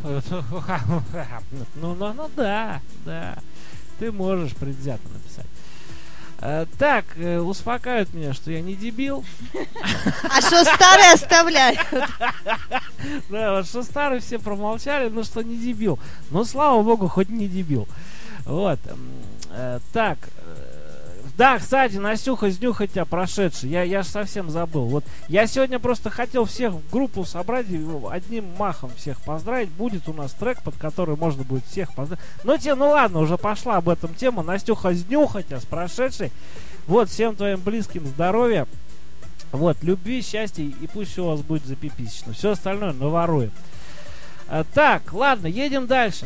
Speaker 2: да, ты можешь предвзято написать. Так, успокаивают меня, что я не дебил.
Speaker 3: А что старые оставляют?
Speaker 2: Да, вот что старые все промолчали, ну что не дебил. Но слава богу, хоть не дебил. Вот. Так. Да, кстати, Настюха, снюха тебя прошедший. Я ж совсем забыл. Вот я сегодня просто хотел всех в группу собрать и одним махом всех поздравить. Будет у нас трек, под который можно будет всех поздравить. Ну ладно, уже пошла об этом тема. Настюха, снюха тебя с прошедшей. Вот, всем твоим близким здоровья. Вот, любви, счастья, и пусть все у вас будет запиписечно. Все остальное наворуем. Так, ладно, едем дальше.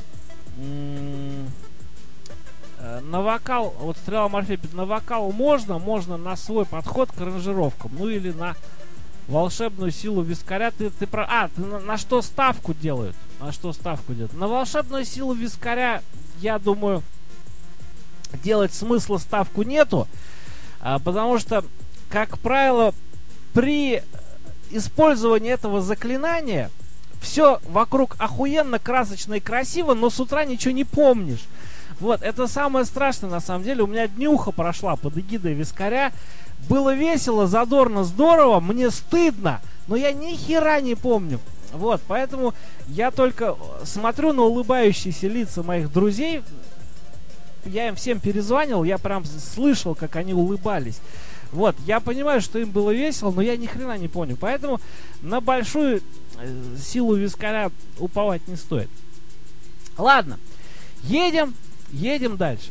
Speaker 2: На вокал, вот Стрела Морфея, на вокал можно на свой подход к аранжировкам, ну или на волшебную силу вискаря. Ты на что ставку делают? На волшебную силу вискаря, я думаю, делать смысла ставку нету, потому что, как правило, при использовании этого заклинания все вокруг охуенно, красочно и красиво, но с утра ничего не помнишь. Вот, это самое страшное, на самом деле. У меня днюха прошла под эгидой вискаря. Было весело, задорно, здорово. Мне стыдно, но я ни хера не помню. Вот, поэтому я только смотрю на улыбающиеся лица моих друзей. Я им всем перезванивал, я прям слышал, как они улыбались. Вот, я понимаю, что им было весело, но я ни хрена не помню. Поэтому на большую силу вискаря уповать не стоит. Ладно, едем дальше.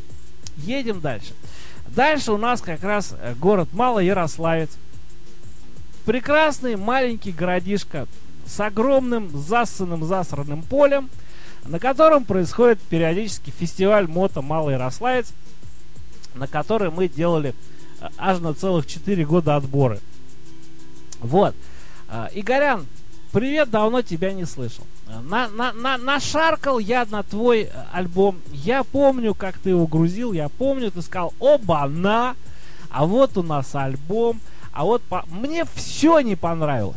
Speaker 2: Дальше у нас как раз город Малоярославец. Прекрасный маленький городишко с огромным засранным полем, на котором происходит периодически фестиваль мото Малоярославец, на который мы делали аж на целых 4 года отборы. Вот. Игорян, привет, давно тебя не слышал. Нашаркал я на твой альбом. Я помню, как ты его грузил. Я помню, ты сказал, оба-на. А вот у нас альбом. А вот мне все не понравилось.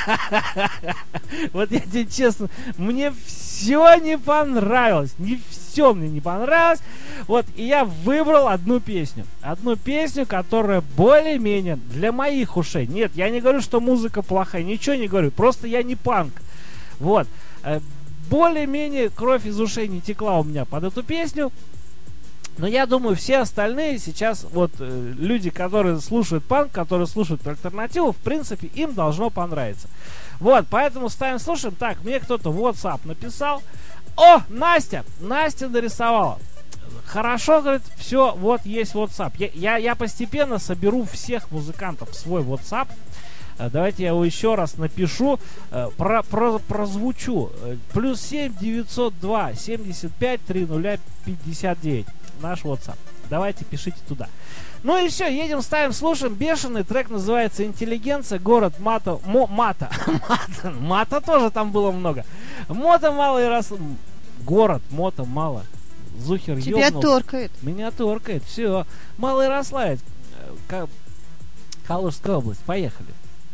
Speaker 2: Вот я тебе честно, мне все не понравилось. Не все мне не понравилось. Вот, и я выбрал одну песню. Одну песню, которая более-менее для моих ушей. Нет, я не говорю, что музыка плохая, ничего не говорю, просто я не панк. Вот. Более-менее кровь из ушей не текла у меня под эту песню. Но я думаю, все остальные сейчас, вот люди, которые слушают панк, которые слушают альтернативу, в принципе, им должно понравиться. Вот, поэтому ставим, слушаем. Так, мне кто-то в WhatsApp написал. О, Настя! Настя нарисовала. Хорошо, говорит, все, вот есть WhatsApp. Я постепенно соберу всех музыкантов в свой WhatsApp. Давайте я его еще раз напишу, прозвучу. +7 902 75 30 59. Наш WhatsApp. Давайте пишите туда. Ну и все, едем, ставим, слушаем. Бешеный трек называется «Интеллигенция», город Мата. Мата тоже там было много. Мота мало и раз... Город Мота мало. Зухер
Speaker 3: Тебя
Speaker 2: ёбнул.
Speaker 3: торкает.
Speaker 2: Меня торкает. Все. Малоярославец. Калужская область. Поехали.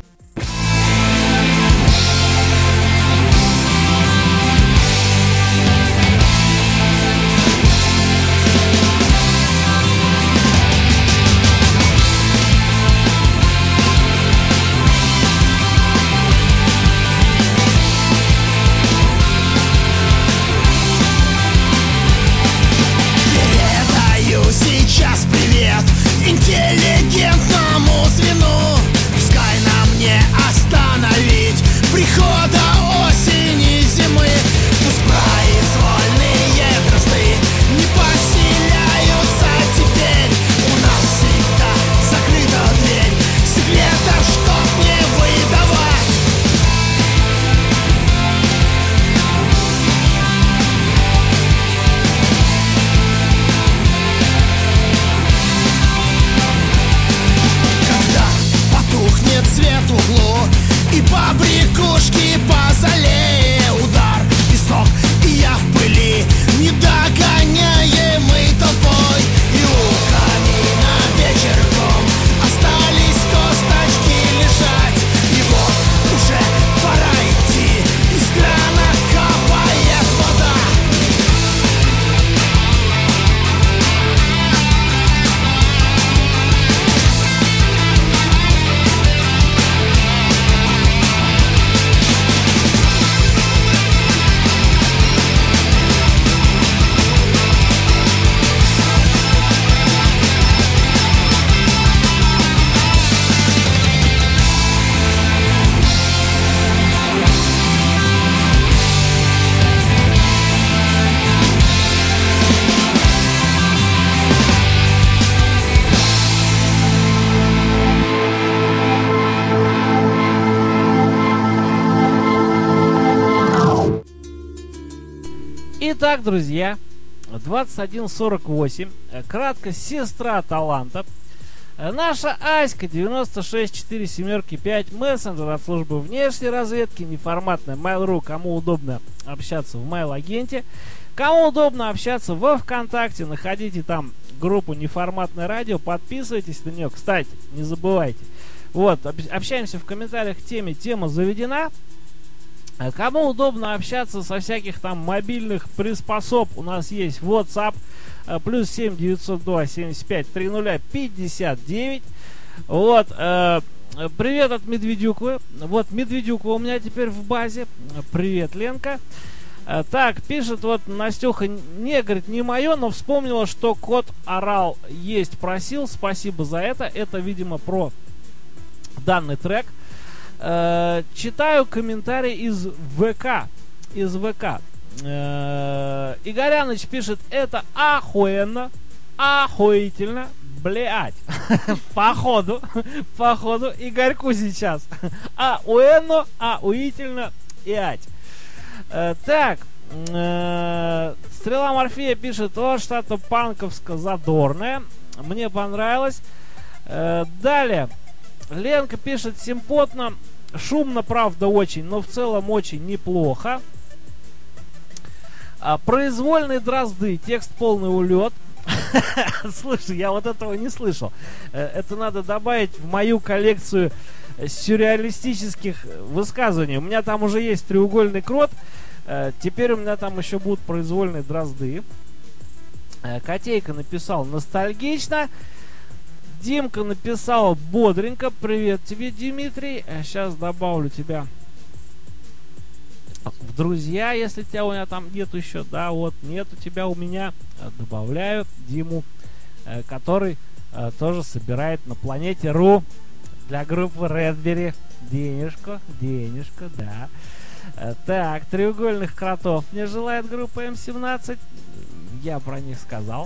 Speaker 10: Сейчас привет интеллигентному звену. Пускай нам не остановить прихода осени зимы. Пусть произвольные дрозды не поселяются теперь. У нас всегда закрыта дверь секретов, чтоб не выдавать. Свет в углу и побрякушки по зале. Удар, песок, и я в пыли, недогоняемый толпой. И у камина вечерком остались косточки лежать. И вот уже пора идти, из крана капает вода.
Speaker 2: Итак, друзья, 21:48, кратко, сестра таланта. Наша Аська 96475, мессенджер от службы внешней разведки, неформатная Mail.ru, кому удобно общаться в Mail-агенте, кому удобно общаться во ВКонтакте, находите там группу «Неформатное радио», подписывайтесь на нее, кстати, не забывайте. Вот, общаемся в комментариях к теме, тема заведена. Кому удобно общаться со всяких там мобильных приспособ, у нас есть WhatsApp +7 902 75 30 59. Вот, привет от Медведюквы. Вот, Медведюква у меня теперь в базе. Привет, Ленка. Так, пишет вот Настюха, не, говорит, не мое, но вспомнила, что кот орал, есть просил. Спасибо за это. Это, видимо, про данный трек. Читаю комментарий из ВК. Игоряныч пишет, это охуенно, охуительно, блять. Походу, Игорьку сейчас. Охуенно, охуительно, ять. Так, Стрела Морфея пишет, вот что-то панковско-задорное. Мне понравилось. Далее. Ленка пишет, симпотно, шумно, правда, очень, но в целом очень неплохо. Произвольные дрозды, текст полный улет. Слушай, я вот этого не слышал. Это надо добавить в мою коллекцию сюрреалистических высказываний. У меня там уже есть треугольный крот. Теперь у меня там еще будут произвольные дрозды. Котейка написал ностальгично. Димка написал бодренько. Привет тебе, Дмитрий. Сейчас добавлю тебя в друзья, если тебя у меня там нет еще. Да, вот нет у тебя у меня. Добавляю Диму, который тоже собирает на планете Ру для группы Редбери денежку, да. Так, треугольных кротов мне желает группа М17. Я про них сказал.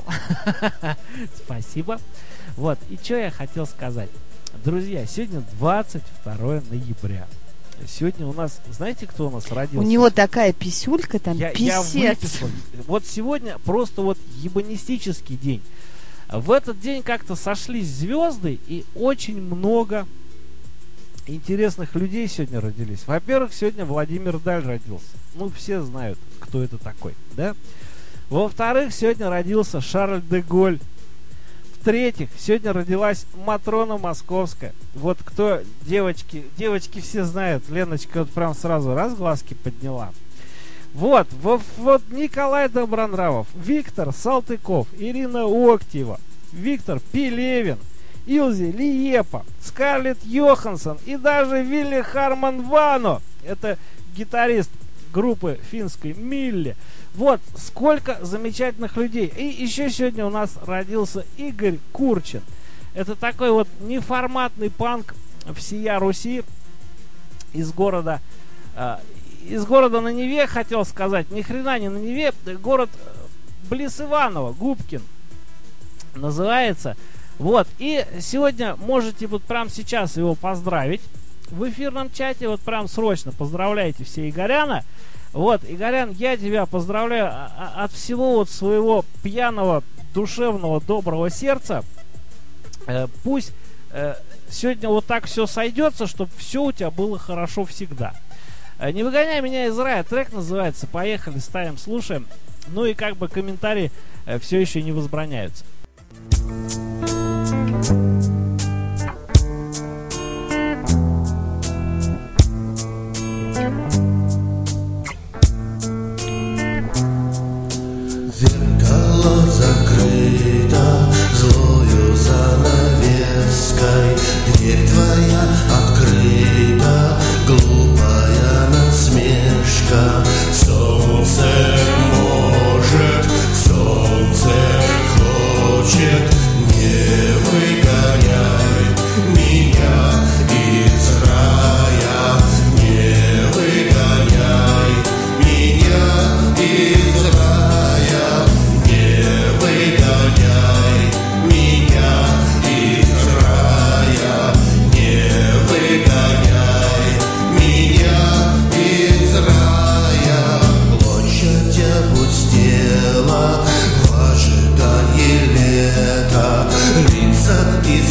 Speaker 2: Спасибо. Вот, и что я хотел сказать. Друзья, сегодня 22 ноября. Сегодня у нас, знаете, кто у нас родился?
Speaker 3: У него такая писюлька там,
Speaker 2: я выписал. Вот сегодня просто вот ебанистический день. В этот день как-то сошлись звезды, и очень много интересных людей сегодня родились. Во-первых, сегодня Владимир Даль родился. Ну, все знают, кто это такой, да? Во-вторых, сегодня родился Шарль де Голь. В-третьих, сегодня родилась Матрона Московская. Вот кто, девочки все знают. Леночка вот прям сразу раз глазки подняла. Вот Николай Добронравов, Виктор Салтыков, Ирина Октьева, Виктор Пелевин, Илзи Лиепа, Скарлетт Йоханссон и даже Вилли Харман Вано. Это гитарист группы финской Милле. Вот сколько замечательных людей. И еще сегодня у нас родился Игорь Курчин. Это такой вот неформатный панк всея Руси из города на Неве, хотел сказать. Ни хрена не на Неве. Город близ Иваново, Губкин называется. Вот. И сегодня можете вот прямо сейчас его поздравить в эфирном чате. Вот прям срочно поздравляйте все Игоряна. Вот, Игорян, я тебя поздравляю от всего вот своего пьяного, душевного, доброго сердца. Пусть сегодня вот так все сойдется, чтобы все у тебя было хорошо всегда. Не выгоняй меня из рая. Трек называется. Поехали, ставим, слушаем. Ну и как бы комментарии все еще не возбраняются.
Speaker 10: Зеркало закрыто злою занавеской, дверь твоя открыта, глупая насмешка. Солнце может, солнце хочет, не выгоняй меня из рая, не выгоняй меня из рая, не выгоняй меня из рая, не выгоняй меня из рая. Площадь опустела в ожидании лета, лица из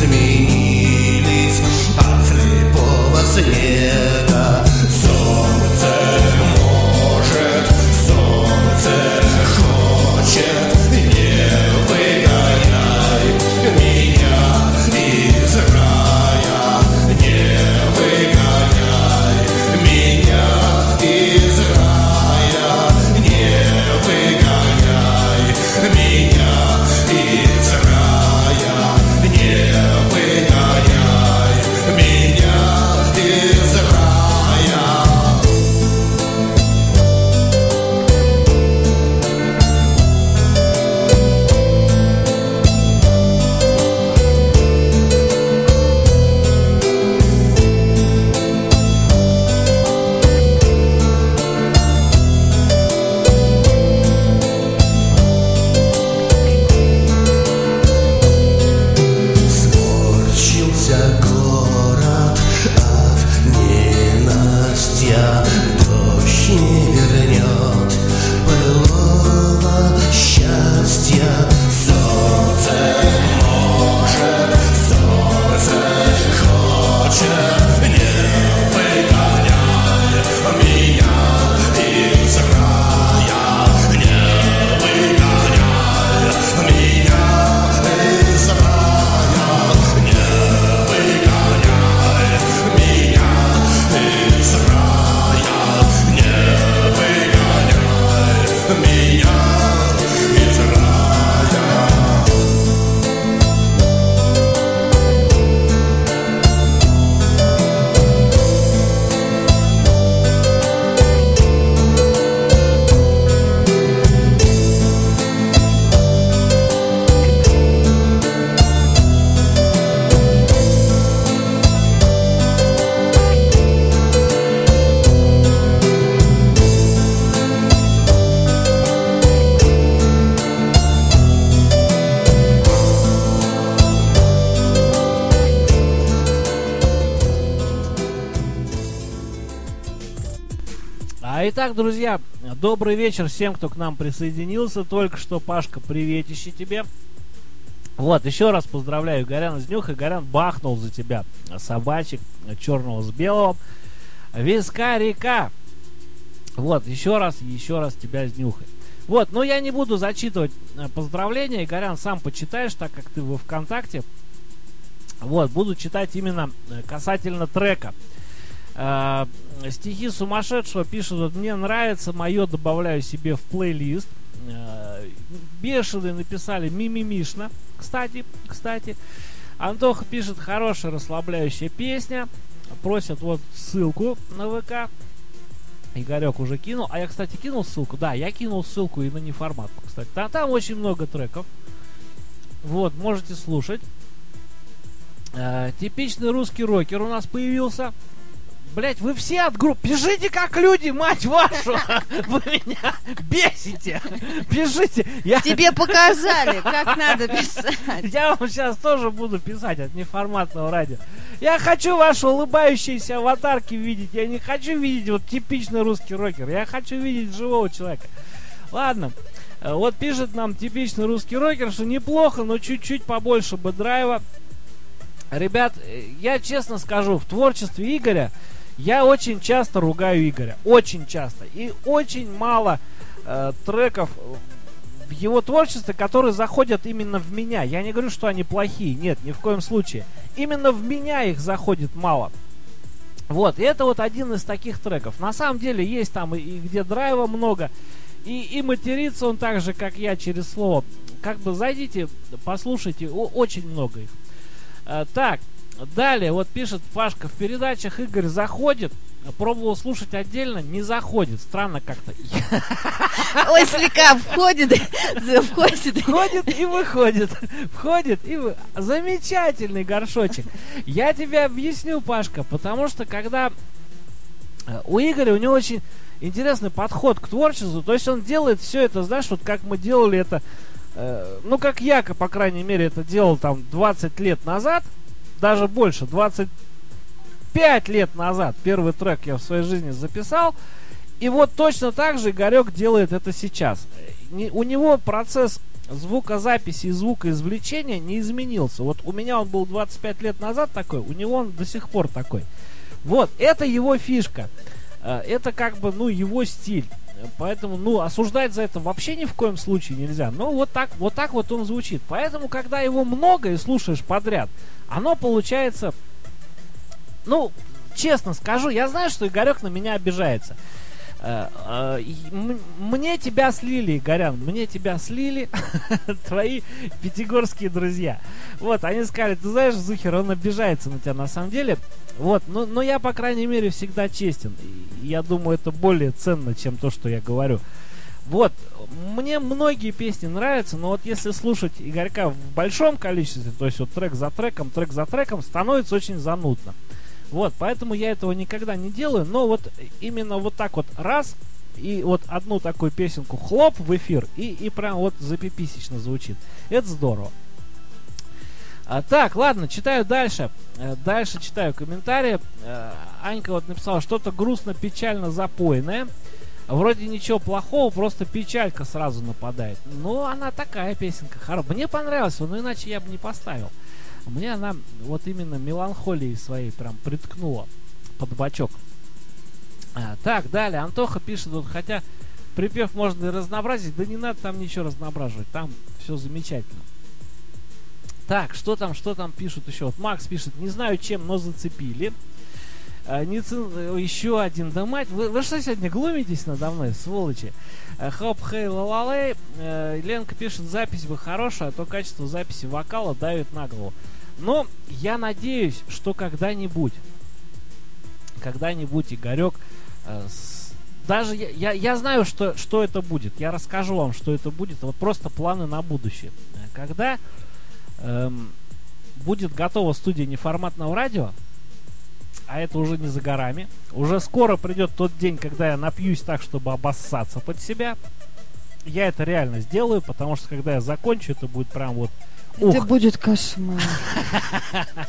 Speaker 2: Итак, друзья, добрый вечер всем, кто к нам присоединился. Только что, Пашка, приветище тебе. Вот, еще раз поздравляю Игоряна с днюхой. Игорян бахнул за тебя собачек черного с белым. Вискарика. Вот, еще раз тебя с днюхой. Вот, но я не буду зачитывать поздравления. Игорян, сам почитаешь, так как ты во ВКонтакте. Вот, буду читать именно касательно трека. Стихи сумасшедшего пишут: вот, мне нравится, мое добавляю себе в плейлист. Бешеные написали мимимишно. Кстати. Антоха пишет: хорошая расслабляющая песня. Просят вот ссылку на ВК. Игорек уже кинул. А я, кстати, кинул ссылку. Да, я кинул ссылку и на неформатку, кстати. Там очень много треков. Вот, можете слушать. Типичный русский рокер у нас появился. Блять, вы все от групп. Пишите как люди, мать вашу. Вы меня бесите. Пишите.
Speaker 3: Тебе показали, как надо писать.
Speaker 2: Я вам сейчас тоже буду писать от неформатного радио. Я хочу ваши улыбающиеся аватарки видеть. Я не хочу видеть вот типичный русский рокер. Я хочу видеть живого человека. Ладно. Вот пишет нам типичный русский рокер, что неплохо, но чуть-чуть побольше бы драйва. Ребят, я честно скажу, в творчестве Игоря я очень часто ругаю Игоря. Очень часто. И очень мало треков в его творчестве, которые заходят именно в меня. Я не говорю, что они плохие. Нет, ни в коем случае. Именно в меня их заходит мало. Вот. И это вот один из таких треков. На самом деле есть там и где драйва много. И матерится он так же, как я, через слово. Как бы зайдите, послушайте. Очень много их. Так. Далее, вот пишет Пашка: в передачах Игорь заходит, пробовал слушать отдельно, не заходит, странно как-то.
Speaker 3: Ой, слегка входит
Speaker 2: и выходит. Входит и выходит. Замечательный горшочек. Я тебе объясню, Пашка, потому что когда у Игоря, у него очень интересный подход к творчеству, то есть он делает все это, знаешь, вот как мы делали это, ну как я, по крайней мере, это делал там 20 лет назад, даже больше, 25 лет назад первый трек я в своей жизни записал. И вот точно так же Игорек делает это сейчас. У него процесс звукозаписи и звукоизвлечения не изменился. Вот у меня он был 25 лет назад такой, у него он до сих пор такой. Вот, это его фишка. Это как бы, ну, его стиль. Поэтому, ну, осуждать за это вообще ни в коем случае нельзя. Но вот так вот он звучит. Поэтому, когда его много и слушаешь подряд, оно получается, ну, честно скажу, я знаю, что Игорек на меня обижается. Мне тебя слили, Игорян, мне тебя слили твои пятигорские друзья. Вот, они сказали: ты знаешь, Зухер, он обижается на тебя на самом деле. Вот, но я, по крайней мере, всегда честен. И я думаю, это более ценно, чем то, что я говорю. Вот, мне многие песни нравятся, но вот если слушать Игорька в большом количестве, то есть вот трек за треком, становится очень занудно. Вот, поэтому я этого никогда не делаю, но вот именно вот так вот раз, и вот одну такую песенку хлоп в эфир, и прям вот запиписечно звучит. Это здорово. Так, ладно, читаю дальше. Дальше читаю комментарии. Анька вот написала: что-то грустно-печально запойное. Вроде ничего плохого, просто печалька сразу нападает. Ну, она такая песенка хорошая. Мне понравилась, но иначе я бы не поставил. Мне она вот именно меланхолией своей прям приткнула под бочок. Так, далее. Антоха пишет: вот, хотя припев можно и разнообразить, да не надо там ничего разноображивать. Там все замечательно. Так, что там пишут еще? Вот Макс пишет: не знаю чем, но зацепили. Еще один, да мать, вы что сегодня глумитесь надо мной, сволочи? Хоп, хей, ла-ла-лей. Ленка пишет: запись бы хорошая, а то качество записи вокала давит на голову. Но я надеюсь, что когда-нибудь Игорек, даже я знаю, что это будет. Я расскажу вам, что это будет. Вот просто планы на будущее. Когда будет готова студия неформатного радио, а это уже не за горами. Уже скоро придет тот день, когда я напьюсь так, чтобы обоссаться под себя. Я это реально сделаю, потому что когда я закончу, это будет прям вот...
Speaker 3: Это будет кошмар.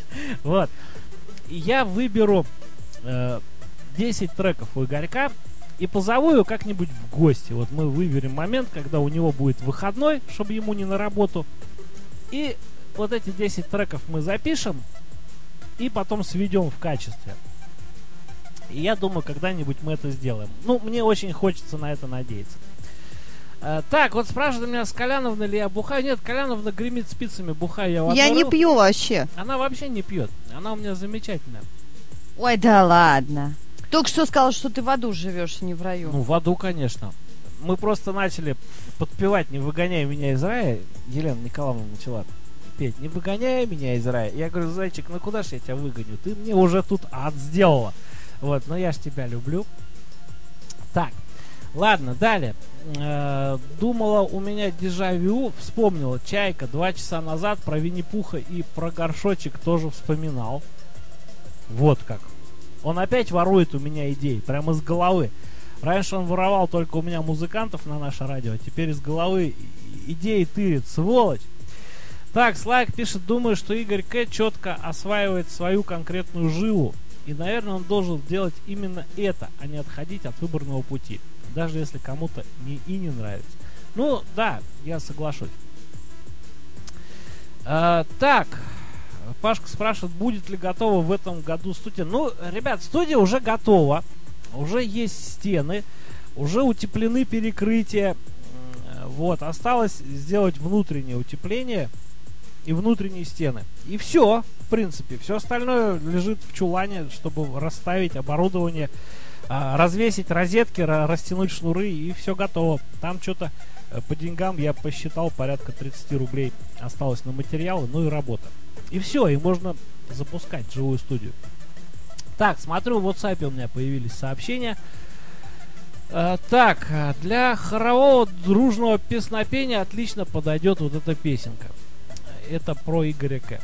Speaker 2: Вот. И я выберу 10 треков у Игорька. и позову ее как-нибудь в гости. Вот мы выберем момент, когда у него будет выходной, чтобы ему не на работу. И вот эти 10 треков мы запишем и потом сведем в качестве. И я думаю, когда-нибудь мы это сделаем. Ну, мне очень хочется на это надеяться. Так, вот спрашивают меня, с Коляновной ли я бухаю. Нет, Коляновна гремит спицами, бухаю я в одну
Speaker 3: Я не
Speaker 2: рюмку.
Speaker 3: пью вообще.
Speaker 2: Она вообще не пьет. Она у меня замечательная.
Speaker 3: Ой, да ладно. Только что сказал, что ты в аду живешь, не в раю.
Speaker 2: Ну, в аду, конечно. Мы просто начали подпевать «Не выгоняй меня из рая». Елена Николаевна начала петь «Не выгоняй меня из рая». Я говорю: зайчик, ну куда ж я тебя выгоню? Ты мне уже тут ад сделала. Вот, но я ж тебя люблю. Так, ладно, далее. Думала, у меня дежавю. Вспомнила, Чайка 2 часа назад про Винни-Пуха и про горшочек тоже вспоминал. Вот как. Он опять ворует у меня идеи, прямо из головы. Раньше он воровал только у меня музыкантов на наше радио, а теперь из головы идеи тырит, сволочь. Так, Слайк пишет: думаю, что Игорь К. четко осваивает свою конкретную жилу. И, наверное, он должен делать именно это, а не отходить от выбранного пути. Даже если кому-то не нравится. Ну, да, я соглашусь. Так, Пашка спрашивает, будет ли готова в этом году студия. Ну, ребят, студия уже готова. Уже есть стены. Уже утеплены перекрытия. Вот, осталось сделать внутреннее утепление и внутренние стены. И все, в принципе. Все остальное лежит в чулане, чтобы расставить оборудование, развесить розетки, растянуть шнуры, и все готово. Там что-то по деньгам я посчитал, порядка 30 рублей осталось на материалы, ну и работа. И все, и можно запускать живую студию. Так, смотрю, в WhatsApp у меня появились сообщения. Так, для хорового дружного песнопения отлично подойдет вот эта песенка. Это про Игоря К.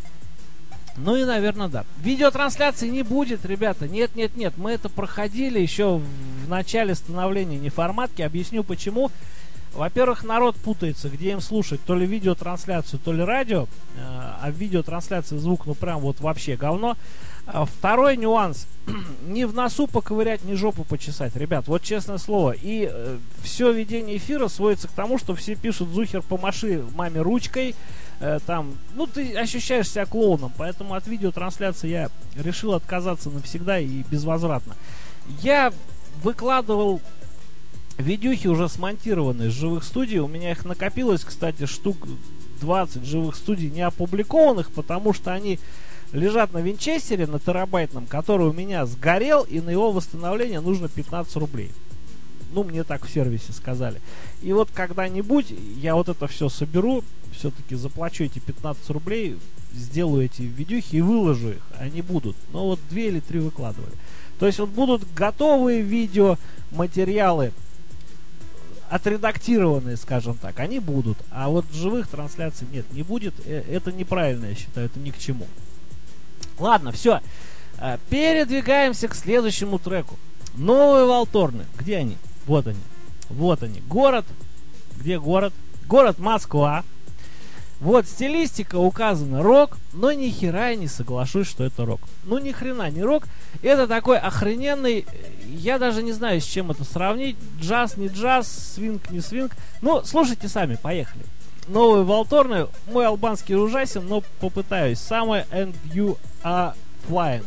Speaker 2: Ну и, наверное, да. Видеотрансляции не будет, ребята. Нет. Мы это проходили еще в начале становления неформатки. Объясню почему. Во-первых, народ путается, где им слушать. То ли видеотрансляцию, то ли радио. А в видеотрансляции звук, ну прям вот вообще говно. Второй нюанс. Не в носу поковырять, не жопу почесать. Ребят, вот честное слово. И все ведение эфира сводится к тому, что все пишут: Зухер, помаши маме ручкой. Там, ну, ты ощущаешь себя клоуном. Поэтому от видеотрансляции я решил отказаться навсегда и безвозвратно. Я выкладывал видюхи уже смонтированные с живых студий. У меня их накопилось, кстати, штук 20 живых студий не опубликованных, потому что они лежат на винчестере, на терабайтном, который у меня сгорел, и на его восстановление нужно 15 рублей. Ну, мне так в сервисе сказали. И вот когда-нибудь я вот это все соберу, все-таки заплачу эти 15 рублей, сделаю эти видюхи и выложу их. Они будут. Но вот 2 или 3 выкладывали. То есть вот будут готовые видеоматериалы, отредактированные, скажем так, они будут. А вот живых трансляций нет, не будет. Это неправильно, я считаю, это ни к чему. Ладно, все. Передвигаемся к следующему треку. Новые Волторны. Где они? Вот они. Вот они. Город. Где город? Город Москва. Вот стилистика указана рок, но ни хера я не соглашусь, что это рок. Ну ни хрена не рок. Это такой охрененный, я даже не знаю, с чем это сравнить. Джаз, не джаз, свинг, не свинг. Ну, слушайте сами, поехали. Новые Волторны. Мой албанский ужасен, но попытаюсь. Самое and you are flying.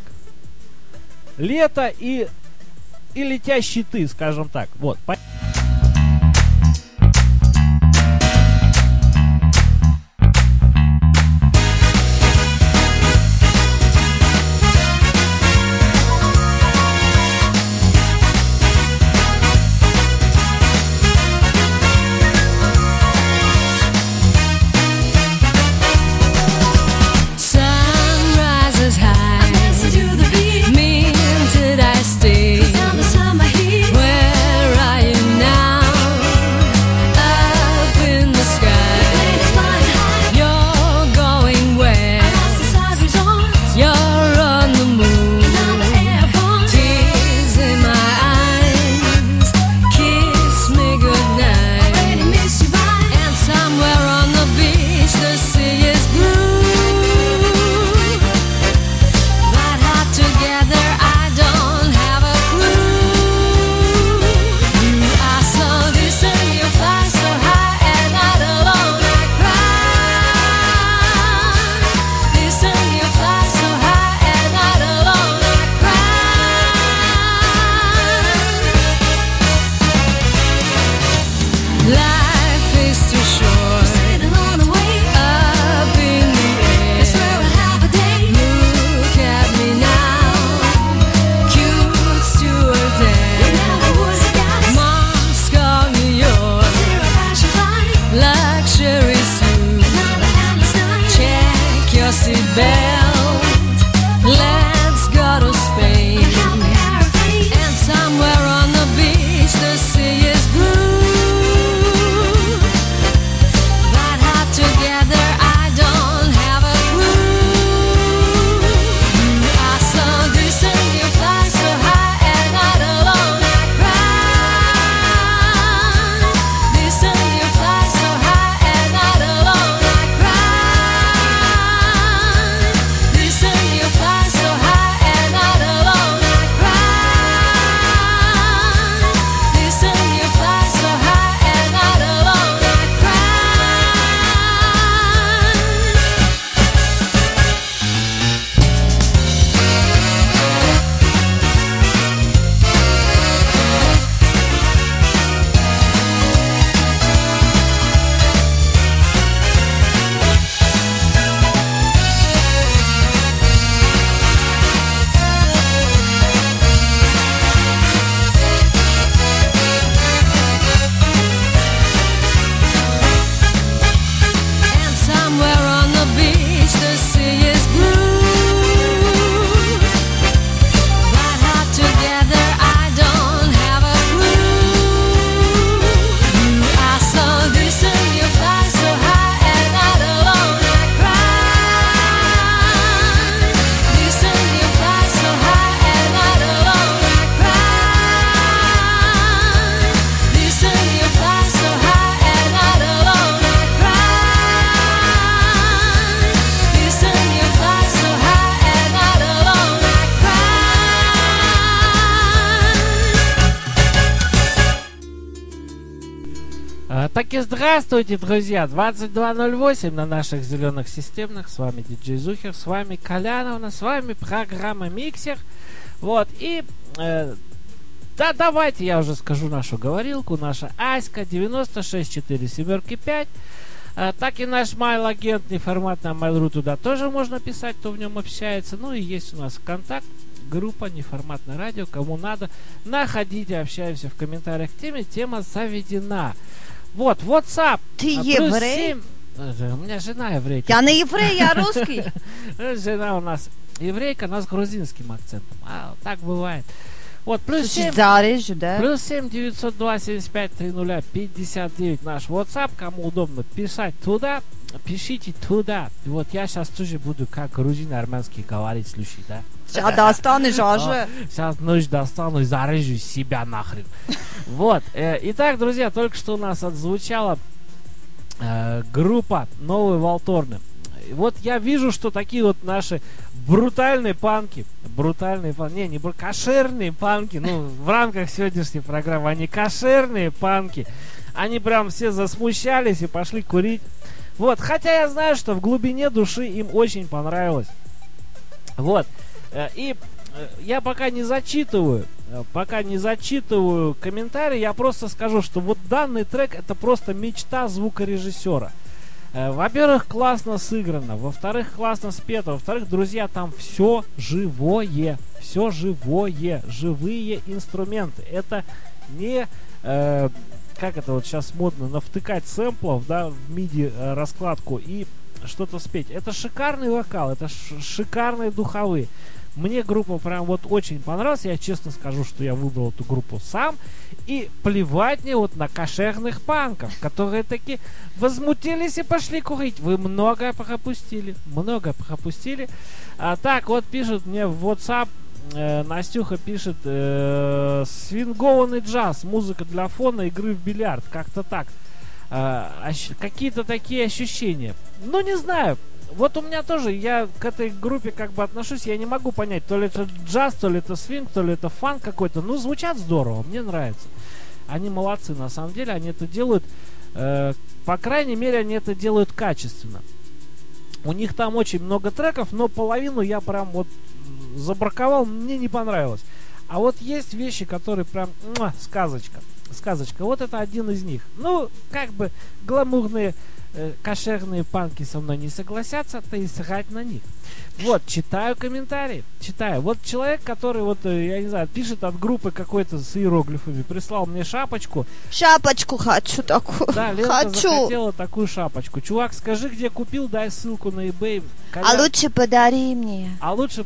Speaker 2: Лето и летящий ты, скажем так. Вот.
Speaker 4: Where are you now?
Speaker 2: Так и здравствуйте, друзья! 22:08 на наших зеленых системных. С вами диджей Зухер, с вами Коляновна, с вами программа Миксер. Вот, и... да, давайте я уже скажу нашу говорилку. Наша Аська 96475. Так и наш mail-агент неформатный Mail.ru, туда тоже можно писать, кто в нем общается. Ну и есть у нас ВКонтакт, группа Неформатное радио. Кому надо, находите, общаемся в комментариях к теме. Тема заведена. Вот, WhatsApp.
Speaker 3: Ты еврей?
Speaker 2: У меня жена еврейка.
Speaker 3: Я не еврей, я русский.
Speaker 2: Жена у нас еврейка, но с грузинским акцентом. Так бывает. Вот, плюс 7,
Speaker 3: зарежу, да?
Speaker 2: Плюс 7 902 75 30 59 наш WhatsApp. Кому удобно писать туда, пишите туда. Вот я сейчас тоже буду как грузин армянский говорить, слушай, да?
Speaker 3: Сейчас достанешь уже.
Speaker 2: Сейчас ночь достану и зарежу себя нахрен. Вот. Итак, друзья, только что у нас отзвучала группа Новые Волторны. Вот я вижу, что такие вот наши брутальные панки, кошерные панки, ну, в рамках сегодняшней программы, они кошерные панки, они прям все засмущались и пошли курить. Вот, хотя я знаю, что в глубине души им очень понравилось. Вот, и я пока не зачитываю комментарии, я просто скажу, что вот данный трек — это просто мечта звукорежиссера. Во-первых, классно сыграно, во-вторых, классно спето, во-вторых, друзья, там все живое, живые инструменты. Это не, как это вот сейчас модно, навтыкать сэмплов, да, в MIDI раскладку и что-то спеть. Это шикарный вокал, это шикарные духовые. Мне группа прям вот очень понравилась. Я честно скажу, что я выбрал эту группу сам. И плевать мне вот на кошерных панков, которые таки возмутились и пошли курить. Вы многое пропустили. Так, вот пишет мне в WhatsApp, Настюха пишет, свингованный джаз, музыка для фона, игры в бильярд. Как-то так. Какие-то такие ощущения. Ну, не знаю. Вот у меня тоже, я к этой группе как бы отношусь, я не могу понять, то ли это джаз, то ли это свинг, то ли это фанк какой-то. Ну, звучат здорово, мне нравится. Они молодцы, на самом деле, они это делают, по крайней мере, они это делают качественно. У них там очень много треков, но половину я прям вот забраковал, мне не понравилось. А вот есть вещи, которые прям сказочка. Вот это один из них. Ну, как бы гламурные кошерные панки со мной не согласятся, то и срать на них. Вот, читаю комментарии. Вот человек, который вот, я не знаю, пишет от группы какой-то с иероглифами, прислал мне шапочку.
Speaker 3: Шапочку хочу такую.
Speaker 2: Да, Ленка захотела такую шапочку. Чувак, скажи, где купил, дай ссылку на eBay.
Speaker 3: А лучше подари мне.
Speaker 2: Лучше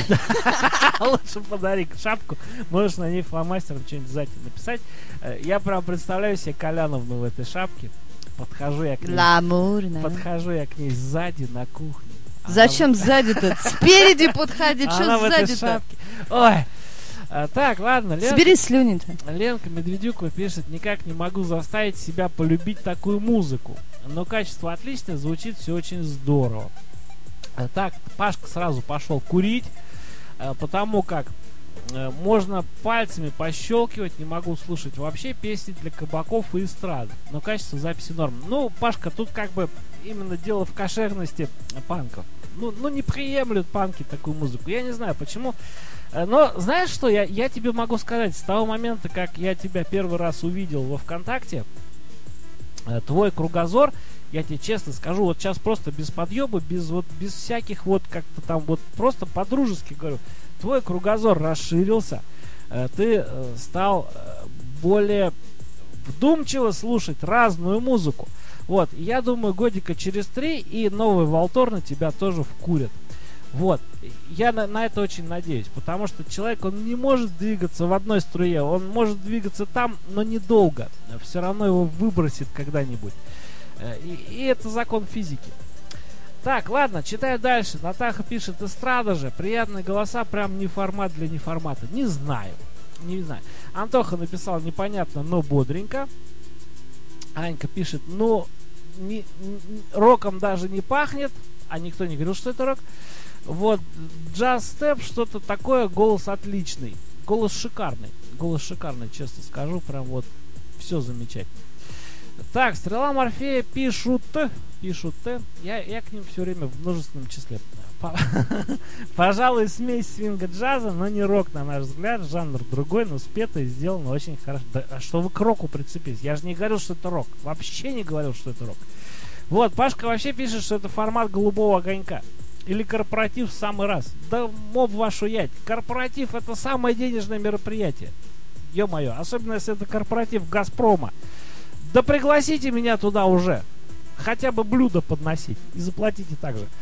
Speaker 2: подари шапку. Можешь на ней фломастером что-нибудь сзади написать. Я прям представляю себе Коляновну в этой шапке. Подхожу я к ней сзади на кухне.
Speaker 3: Зачем сзади-то? Спереди подходи, что сзади-то?
Speaker 2: Ой. Так, ладно.
Speaker 3: Собери слюни-то.
Speaker 2: Ленка Медведюкова пишет: никак не могу заставить себя полюбить такую музыку. Но качество отличное, звучит все очень здорово. Так, Пашка сразу пошел курить, потому как можно пальцами пощелкивать, не могу слушать вообще песни для кабаков и эстрады. Но качество записи норм. Ну, Пашка, тут как бы именно дело в кошерности панков. Ну не приемлют панки такую музыку. Я не знаю почему. Но знаешь что, я тебе могу сказать, с того момента, как я тебя первый раз увидел во ВКонтакте, твой кругозор, я тебе честно скажу, вот сейчас просто без подъеба, без всяких вот как-то там, вот просто по-дружески говорю, твой кругозор расширился, ты стал более вдумчиво слушать разную музыку. Вот, я думаю, годика через 3 и новые Волторны тебя тоже вкурят. Вот, я на это очень надеюсь, потому что человек, он не может двигаться в одной струе, он может двигаться там, но недолго, все равно его выбросит когда-нибудь. И это закон физики. Так, ладно, читаю дальше. Натаха пишет: эстрада же, приятные голоса, прям не формат для неформата. Не знаю. Антоха написал: непонятно, но бодренько. Анька пишет: роком даже не пахнет. А никто не говорил, что это рок. Вот, джаз-степ, что-то такое, голос отличный. Голос шикарный, честно скажу, прям вот все замечательно. Так, Стрела Морфея пишут. Я к ним все время в множественном числе. Пожалуй, смесь свинга джаза, но не рок, на наш взгляд. Жанр другой, но спето и сделано очень хорошо. Да, а что вы к року прицепились? Я же не говорил, что это рок. Вообще не говорил, что это рок. Вот, Пашка вообще пишет, что это формат голубого огонька. Или корпоратив в самый раз. Да моб вашу ять. Корпоратив — это самое денежное мероприятие. Ё-моё, особенно если это корпоратив Газпрома. Да пригласите меня туда уже. Хотя бы блюдо подносить. И заплатите так же.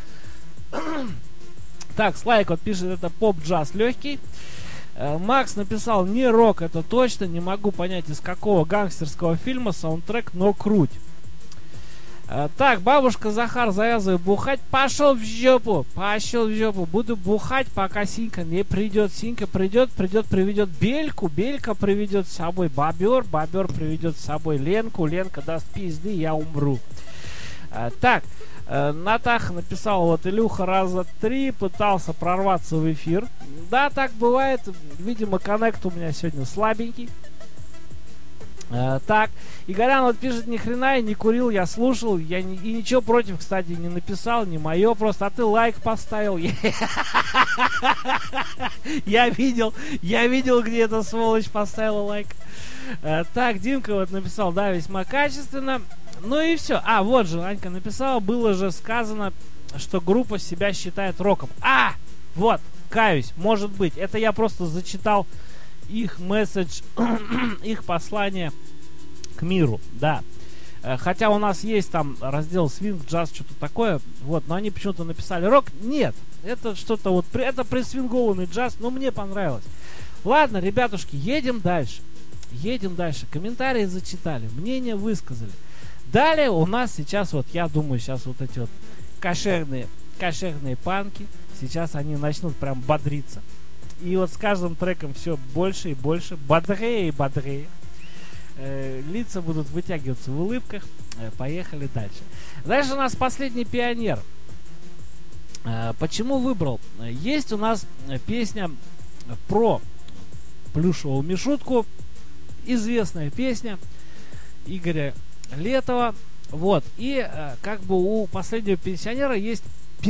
Speaker 2: Так, Слайк вот пишет, это поп-джаз легкий. Макс написал, не рок, это точно. Не могу понять, из какого гангстерского фильма саундтрек, но круть. Так, бабушка Захар, завязывай бухать. Пошел в жопу. Буду бухать, пока Синька не придет. Синька придет, приведет Бельку. Белька приведет с собой Бобер. Бобер приведет с собой Ленку. Ленка даст пизды, я умру. Так, Натаха написала, вот Илюха раза 3 пытался прорваться в эфир. Да, так бывает. Видимо, коннект у меня сегодня слабенький. Так, Игорян вот пишет, ни хрена я не курил, я слушал, и ничего против, кстати, не написал, не мое просто, а ты лайк поставил. Я видел, где эта сволочь поставила лайк. Так, Димка вот написал, да, весьма качественно. Ну и все. А, вот же, Анька написала, было же сказано, что группа себя считает роком. А, вот, каюсь, может быть, это я просто зачитал их месседж, их послание к миру, да. Хотя у нас есть там раздел свинг, джаз, что-то такое, вот, но они почему-то написали рок. Нет, это что-то вот, это присвингованный джаз, но мне понравилось. Ладно, ребятушки, едем дальше. Комментарии зачитали, мнения высказали. Далее у нас сейчас, вот, я думаю, сейчас вот эти вот кошерные панки, сейчас они начнут прям бодриться. И вот с каждым треком все больше и больше, бодрее и бодрее. Лица будут вытягиваться в улыбках. Поехали дальше. Дальше у нас последний пионер. Почему выбрал? Есть у нас песня про плюшевую мишутку. Известная песня Игоря Летова. Вот. И как бы у последнего пенсионера есть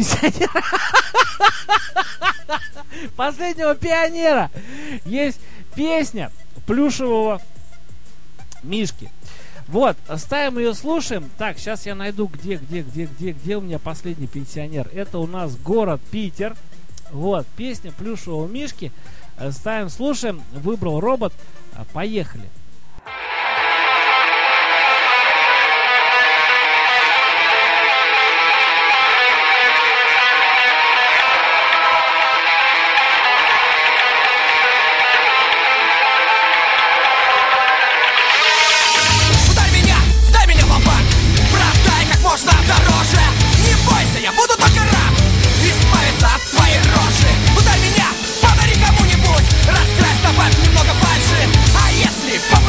Speaker 2: последнего пионера есть песня плюшевого мишки. Вот, ставим ее, слушаем. Так, сейчас я найду, где у меня последний пенсионер. Это у нас город Питер. Вот, песня плюшевого мишки. Ставим, слушаем. Выбрал робот. Поехали.
Speaker 10: Можно дороже. Не бойся, я буду только рад избавиться от твоей рожи. Ударь меня, подари кому-нибудь, раскрась, добавь немного фальши. А если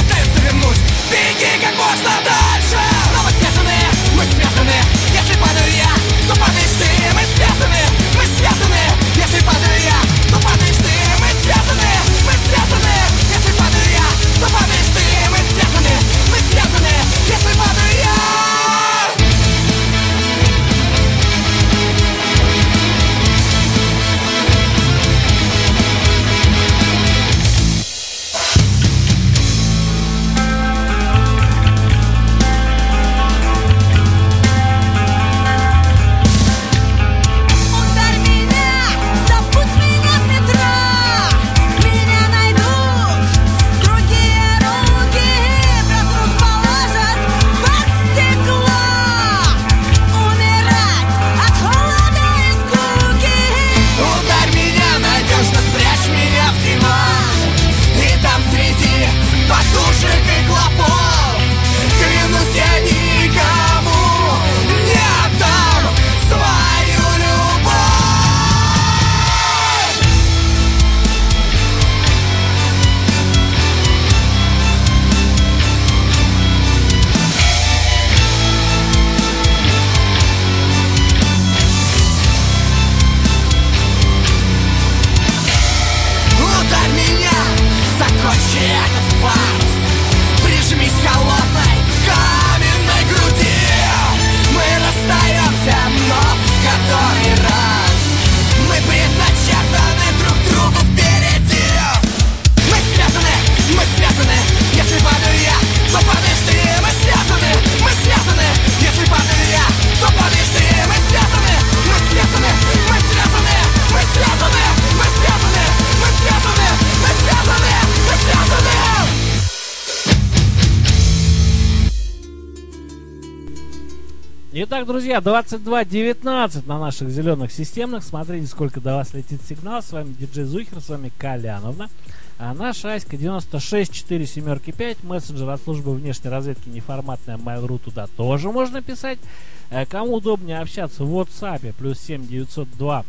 Speaker 2: Итак, друзья, 22:19 на наших зеленых системных. Смотрите, сколько до вас летит сигнал. С вами диджей Зухер, с вами Коляновна. А наша Аська 96475, мессенджер от службы внешней разведки неформатная Mail.ru, туда тоже можно писать. Кому удобнее общаться в WhatsApp, +7 902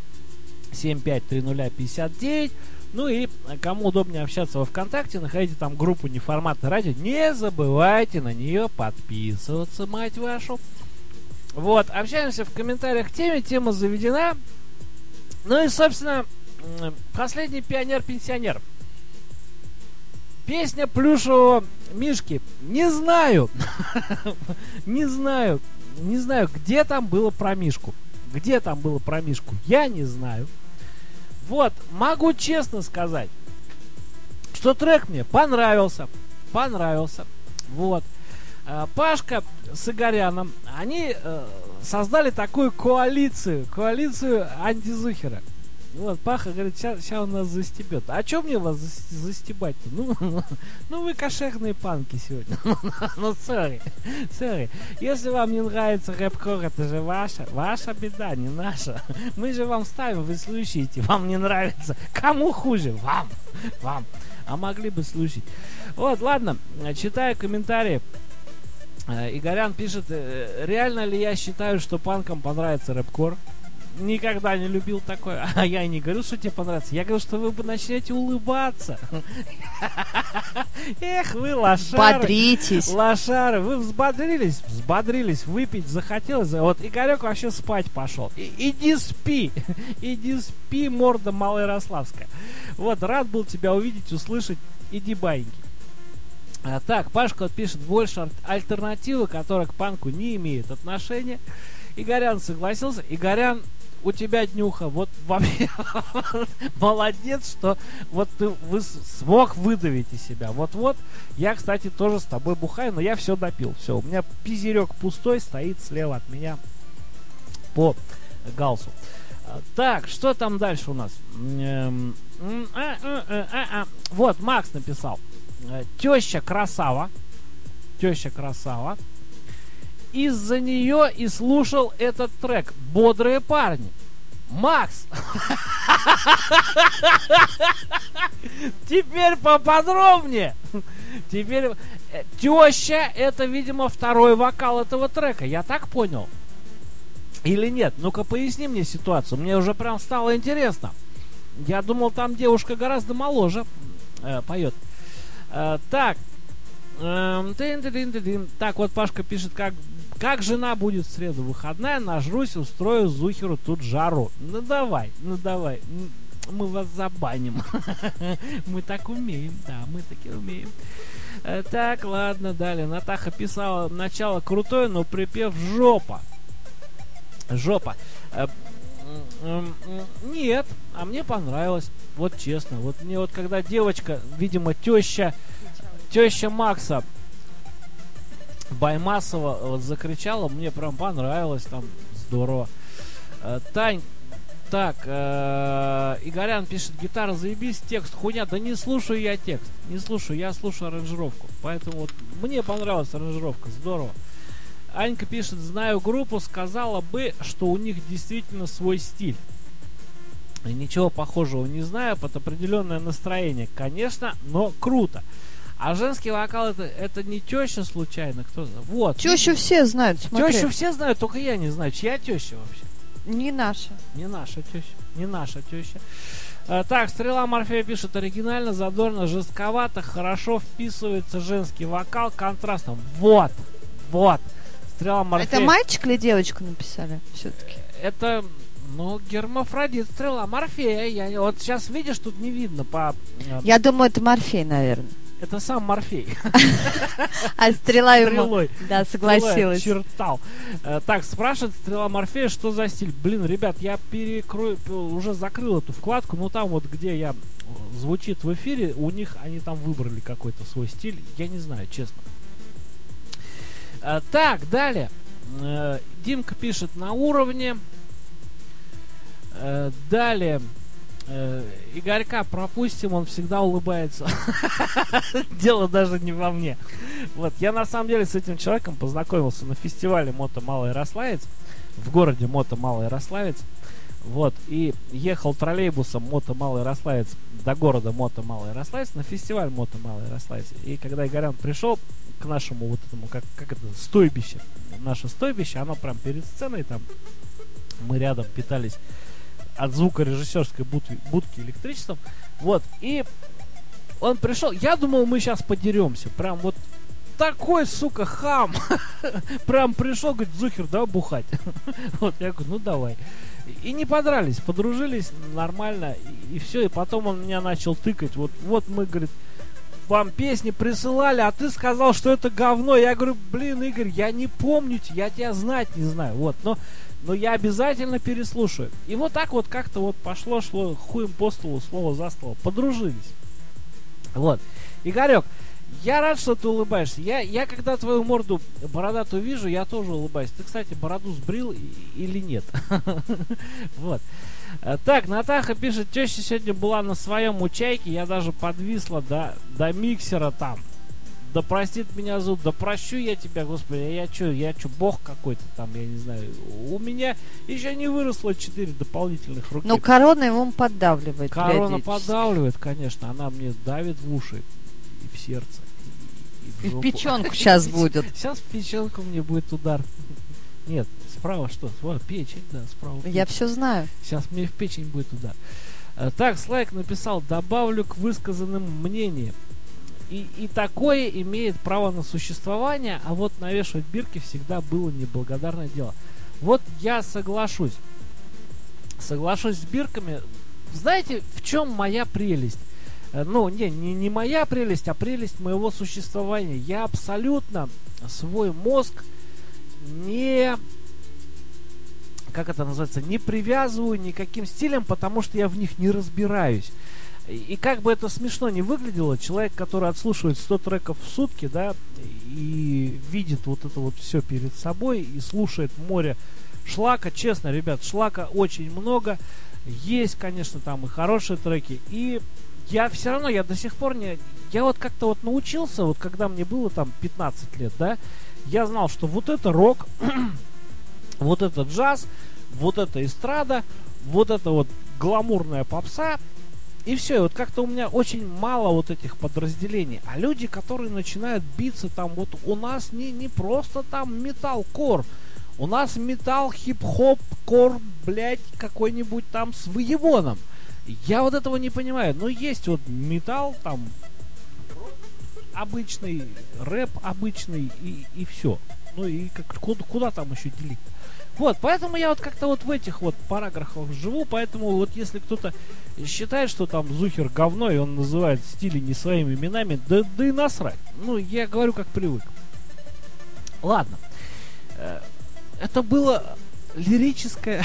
Speaker 2: 753059. Ну и кому удобнее общаться во ВКонтакте, находите там группу Неформатное радио. Не забывайте на нее подписываться, мать вашу. Вот, общаемся в комментариях к теме, тема заведена. Ну и, собственно, последний пионер-пенсионер. Песня плюшевого Мишки. Не знаю. Не знаю, где там было про Мишку. Где там было про Мишку, я не знаю. Вот, могу честно сказать, что трек мне понравился. Вот. Пашка с Игоряном, они создали такую коалицию антизухера. Вот, Паха говорит, сейчас он нас застебет. А чё мне вас застебать-то? Ну, вы кошерные панки сегодня. Ну, сори. Если вам не нравится рэп-кор, это же ваша беда, не наша. Мы же вам ставим, вы слушаете. Вам не нравится. Кому хуже? Вам. А могли бы слушать. Вот, ладно, читаю комментарии. Игорян пишет, реально ли я считаю, что панкам понравится рэп-кор? Никогда не любил такое. А я и не говорю, что тебе понравится. Я говорю, что вы бы начнете улыбаться. Эх, вы лошары.
Speaker 3: Бодритесь.
Speaker 2: Лошары. Вы взбодрились, выпить захотелось. Вот Игорек вообще спать пошел. Иди спи, морда малоярославская. Вот, рад был тебя увидеть, услышать. Иди баиньки. Так, Пашка вот пишет, больше альтернативы, которая к панку не имеет отношения. Игорян согласился. Игорян, у тебя днюха. Вот вообще молодец, что вот ты смог выдавить из себя. Вот. Я, кстати, тоже с тобой бухаю, но я все допил. Все, у меня пизерек пустой стоит слева от меня по галсу. Так, что там дальше у нас? Вот, Макс написал. Теща красава. Из-за нее и слушал этот трек. Бодрые парни. Макс! Теперь поподробнее. Теперь теща — это, видимо, второй вокал этого трека. Я так понял? Или нет? Ну-ка поясни мне ситуацию. Мне уже прям стало интересно. Я думал, там девушка гораздо моложе поет. Так. Так, вот Пашка пишет, как жена будет в среду выходная, нажрусь, устрою Зухеру тут жару. Ну давай, мы вас забаним. Мы так умеем, да, мы таки умеем. Так, ладно, далее. Натаха писала, начало крутое, но припев жопа. Нет, а мне понравилось. Вот честно. Вот мне вот когда девочка, видимо, теща Макса Баймасова вот закричала, мне прям понравилось, там здорово. Тань, так, Игорян пишет, гитара заебись, текст хуйня. Да не слушаю я текст, я слушаю аранжировку. Поэтому вот мне понравилась аранжировка, здорово. Анька пишет, знаю группу, сказала бы, что у них действительно свой стиль. И ничего похожего не знаю, под определенное настроение, конечно, но круто. А женский вокал это не теща случайно, кто знает. Вот.
Speaker 3: Тещу все знают, смотри.
Speaker 2: Тещу все знают, только я не знаю, чья теща вообще.
Speaker 3: Не наша теща. Так, Стрела Морфея пишет, оригинально, задорно, жестковато, хорошо вписывается женский вокал, контрастно. Вот. Стрела Морфея. Это мальчик или девочку написали все-таки?
Speaker 2: Это, гермафродит, Стрела Морфея. Вот сейчас видишь, тут не видно по...
Speaker 3: Я думаю, это Морфей, наверное.
Speaker 2: Это сам Морфей.
Speaker 3: А стрела ему... Да, согласилась.
Speaker 2: Чертал. Так, спрашивает Стрела Морфея, что за стиль. Блин, ребят, я уже закрыл эту вкладку, но там вот, где я звучит в эфире, у них они там выбрали какой-то свой стиль. Я не знаю, честно. Так, далее. Димка пишет, на уровне. Далее. Игорька пропустим, он всегда улыбается. Дело даже не во мне. Вот, я на самом деле с этим человеком познакомился на фестивале Мото Малый Ярославец, в городе Мото Малый Ярославец. Вот, и ехал троллейбусом Мото Малый Ярославец до города Мото Малый Ярославец на фестиваль Мото Малый Ярославец. И когда Игорян пришел к нашему вот этому, как это, стойбище, наше стойбище, оно прям перед сценой, там мы рядом питались от звукорежиссерской будки электричеством. Вот, и он пришел, я думал, мы сейчас подеремся. Прям вот такой, сука, хам. Прям пришел, говорит, Зухер, давай бухать. Вот, я говорю, ну давай. И не подрались, подружились нормально. И все, и потом он меня начал тыкать. Вот мы, говорит, вам песни присылали, а ты сказал, что это говно. Я говорю, блин, Игорь, я не помню, я тебя знать не знаю. Вот, но я обязательно переслушаю. И вот так вот как-то вот шло хуем по столу, слово за слово. Подружились. Вот. Игорек, я рад, что ты улыбаешься. Я когда твою морду бородатую вижу, я тоже улыбаюсь. Ты, кстати, бороду сбрил или нет? Вот. Так, Натаха пишет, теща сегодня была на своем учайке, я даже подвисла до миксера там. Да простит меня зуд, да прощу я тебя, господи, я чё, бог какой-то там, я не знаю. У меня еще не выросло 4 дополнительных руки.
Speaker 3: Ну, корона его поддавливает.
Speaker 2: Корона поддавливает, конечно, она мне давит в уши и в сердце.
Speaker 3: И в печенку сейчас будет.
Speaker 2: Сейчас в печенку мне будет удар. Нет, справа что? Печень, да, справа.
Speaker 3: Я все знаю.
Speaker 2: Сейчас мне в печень будет удар. Так, Слайк написал, добавлю к высказанным мнениям. И такое имеет право на существование, а вот навешивать бирки всегда было неблагодарное дело. Вот я соглашусь. Соглашусь с бирками. Знаете, в чем моя прелесть? Ну, не моя прелесть, а прелесть моего существования. Я абсолютно свой мозг не привязываю никаким стилем, потому что я в них не разбираюсь. И как бы это смешно не выглядело, человек, который отслушивает 100 треков в сутки, да, и видит вот это вот все перед собой, и слушает море шлака, честно, ребят, шлака очень много, есть, конечно, там и хорошие треки, и я все равно, я до сих пор я вот как-то вот научился, вот когда мне было там 15 лет, да, я знал, что вот это рок, вот это джаз, вот это эстрада, вот это вот гламурная попса. И все, и вот как-то у меня очень мало вот этих подразделений. А люди, которые начинают биться там, вот у нас не просто там металкор. У нас металл, хип-хоп, кор, блядь, какой-нибудь там с выебоном. Я вот этого не понимаю. Но есть вот металл, там, обычный, рэп обычный и все. Ну и куда там еще делить? Вот, поэтому я вот как-то вот в этих вот параграфах живу, поэтому вот если кто-то считает, что там Зухер говно, и он называет стили не своими именами, да и насрать. Ну, я говорю, как привык. Ладно. Это было лирическое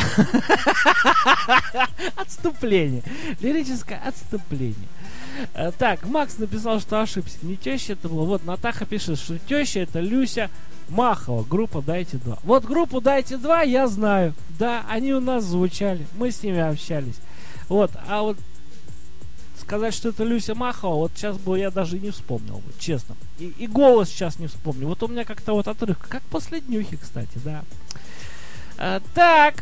Speaker 2: отступление. Лирическое отступление. Так, Макс написал, что ошибся. Не теща это было. Вот Натаха пишет, что теща это Люся Махова, группа «Дайте 2». Вот группу «Дайте 2» я знаю. Да, они у нас звучали. Мы с ними общались. Вот, а вот сказать, что это Люся Махова, вот сейчас бы я даже не вспомнил, вот, честно. И голос сейчас не вспомню. Вот у меня как-то вот отрывка. Как после Днюхи, кстати, да. Так,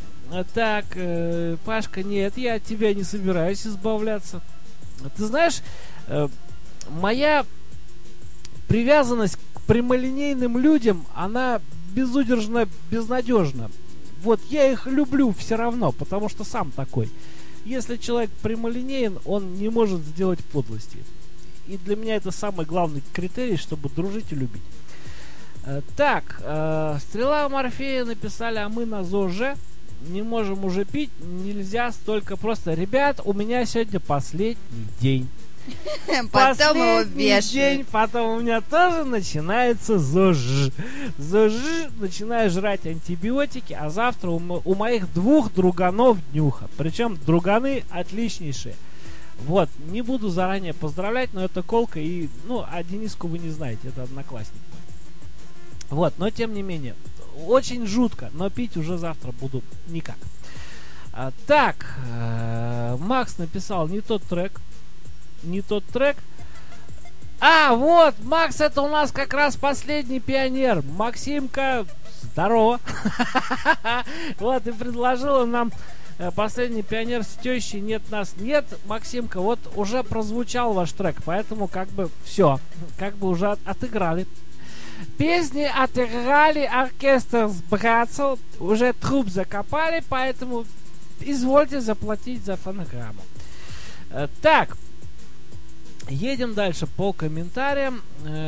Speaker 2: Пашка, нет, я от тебя не собираюсь избавляться. Ты знаешь, моя привязанность к прямолинейным людям, она безудержно безнадежна. Вот я их люблю все равно, потому что сам такой. Если человек прямолинеен, он не может сделать подлости. И для меня это самый главный критерий, чтобы дружить и любить. Так, Стрела Морфея написали, а мы на ЗОЖ не можем уже пить, нельзя столько просто. Ребят, у меня сегодня последний день.
Speaker 3: Потом его
Speaker 2: день, потом у меня тоже начинается ЗОЖ. ЗОЖ, начинаю жрать антибиотики, а завтра у моих 2 друганов днюха. Причем друганы отличнейшие. Вот, не буду заранее поздравлять, но это Колка и, а Дениску вы не знаете, это одноклассник. Вот, но тем не менее, очень жутко, но пить уже завтра буду никак. Так, Макс написал не тот трек. Не тот трек. А, вот, Макс, это у нас как раз последний пионер. Максимка, здорово. Вот, и предложила нам последний пионер с тещей. Нет нас. Нет, Максимка, вот уже прозвучал ваш трек, поэтому как бы все. Как бы уже отыграли. Песни отыграли, оркестр сбраться, уже труп закопали, поэтому извольте заплатить за фонограмму. Так. Едем дальше по комментариям.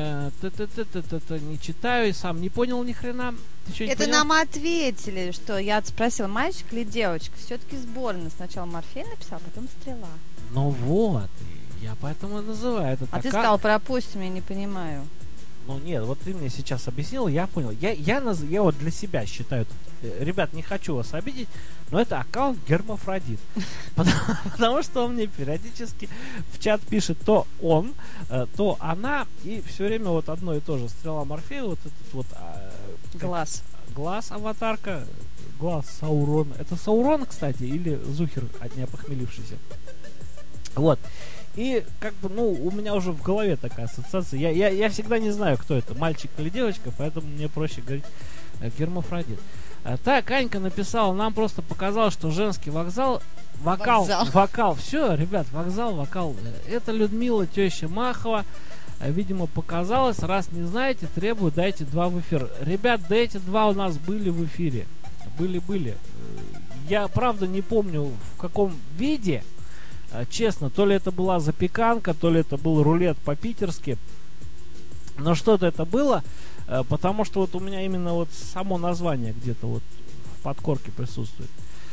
Speaker 2: Не читаю, и сам не понял ни хрена.
Speaker 3: Это нам ответили, что я спросила, мальчик или девочка. Все-таки сборная. Сначала Морфей написал, потом Стрела.
Speaker 2: Ну вот, я поэтому и называю это.
Speaker 3: Ты сказал, пропустим, я не понимаю.
Speaker 2: Ну нет, вот ты мне сейчас объяснил, я понял. Я вот для себя считаю, ребят, не хочу вас обидеть, но это аккаунт Гермафродит. Потому что он мне периодически в чат пишет то он, то она, и все время вот одно и то же. Стрела Морфея, вот этот вот...
Speaker 3: Глаз.
Speaker 2: Глаз аватарка, глаз Саурона. Это Саурон, кстати, или Зухер, не опохмелившийся. Вот. И как бы, ну, у меня уже в голове такая ассоциация. Я всегда не знаю, кто это, мальчик или девочка, поэтому мне проще говорить Гермафродит. Так, Анька написала, нам просто показал, что женский вокал, все, ребят, вокал. Это Людмила, теща Махова. Видимо, показалось. Раз не знаете, требую, дайте 2 в эфир. Ребят, да эти 2 у нас были в эфире. Были. Я, правда, не помню, в каком виде. Честно, то ли это была запеканка, то ли это был рулет по-питерски. Но что-то это было, потому что вот у меня именно вот само название где-то вот в подкорке присутствует.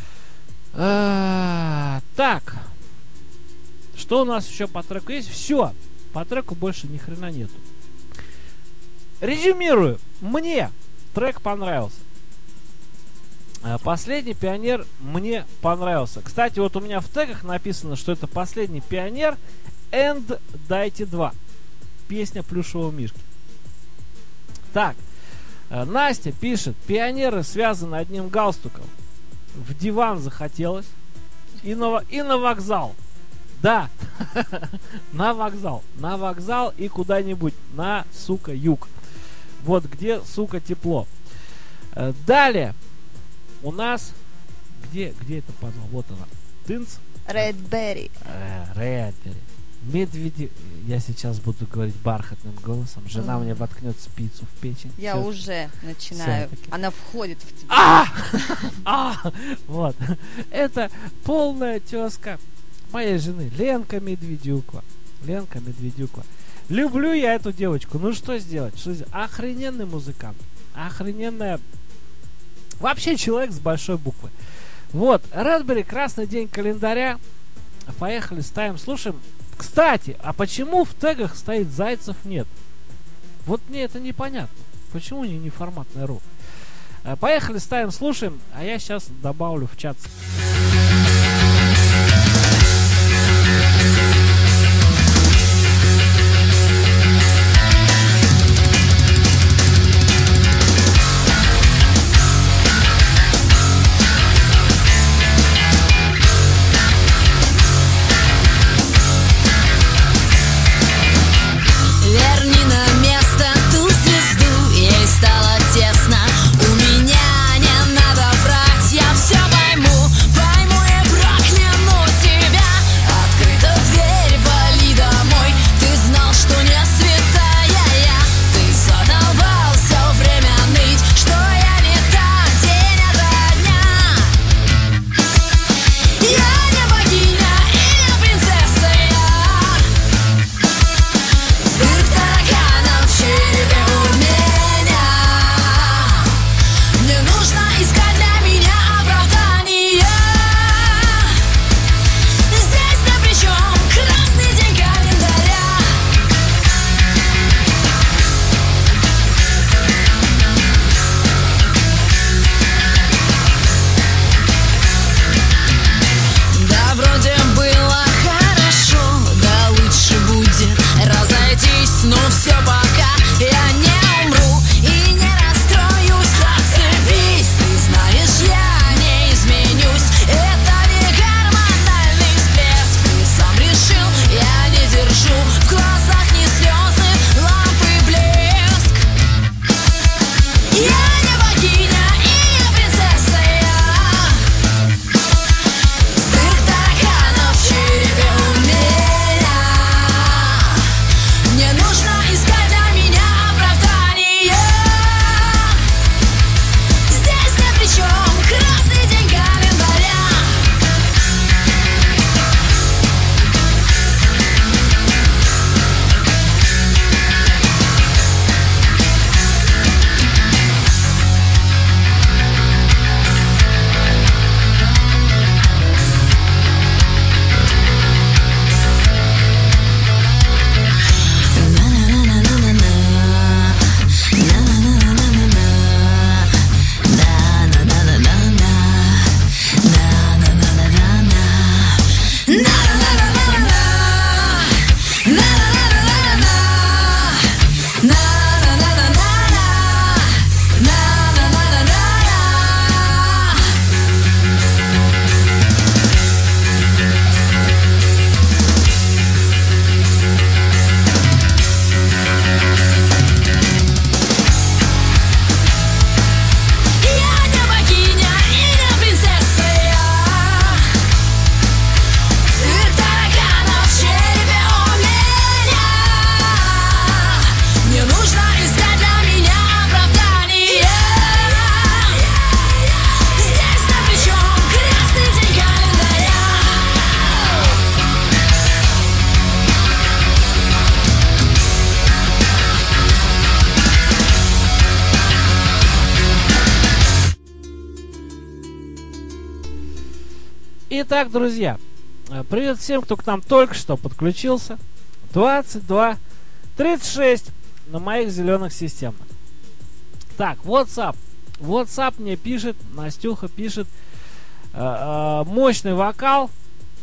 Speaker 2: Так. Что у нас еще по треку есть? Все. По треку больше ни хрена нету. Резюмирую. Мне трек понравился. Последний пионер мне понравился. Кстати, вот у меня в тегах написано, что это последний пионер and дайте 2. Песня Плюшевого Мишки. Так, Настя пишет, пионеры связаны одним галстуком. В диван захотелось. И на вокзал. Да, на вокзал. На вокзал и куда-нибудь на, сука, юг. Вот где, сука, тепло. Далее. У нас... Где это позвал? Вот она. Тынц.
Speaker 3: Редберри.
Speaker 2: Редберри. Медведи... Я сейчас буду говорить бархатным голосом. Жена мне воткнет спицу в печень.
Speaker 3: Я все. Уже начинаю. Все-таки. Она входит в тебя.
Speaker 2: Вот. Это полная тезка моей жены. Ленка Медведюкова. Люблю я эту девочку. Ну что сделать? Охрененный музыкант. Охрененная... Вообще человек с большой буквы. Вот, Редберри, красный день календаря. Поехали, ставим, слушаем. Кстати, а почему в тегах стоит Зайцев нет? Вот мне это непонятно. Почему не форматная ру? Поехали, ставим, слушаем. А я сейчас добавлю в чат.
Speaker 4: Тесно, у меня не надо врать, я все пойму,
Speaker 2: Итак, друзья, привет всем, кто к нам только что подключился. 22:36 на моих зеленых системах. Так, WhatsApp. WhatsApp мне пишет, Настюха пишет, мощный вокал.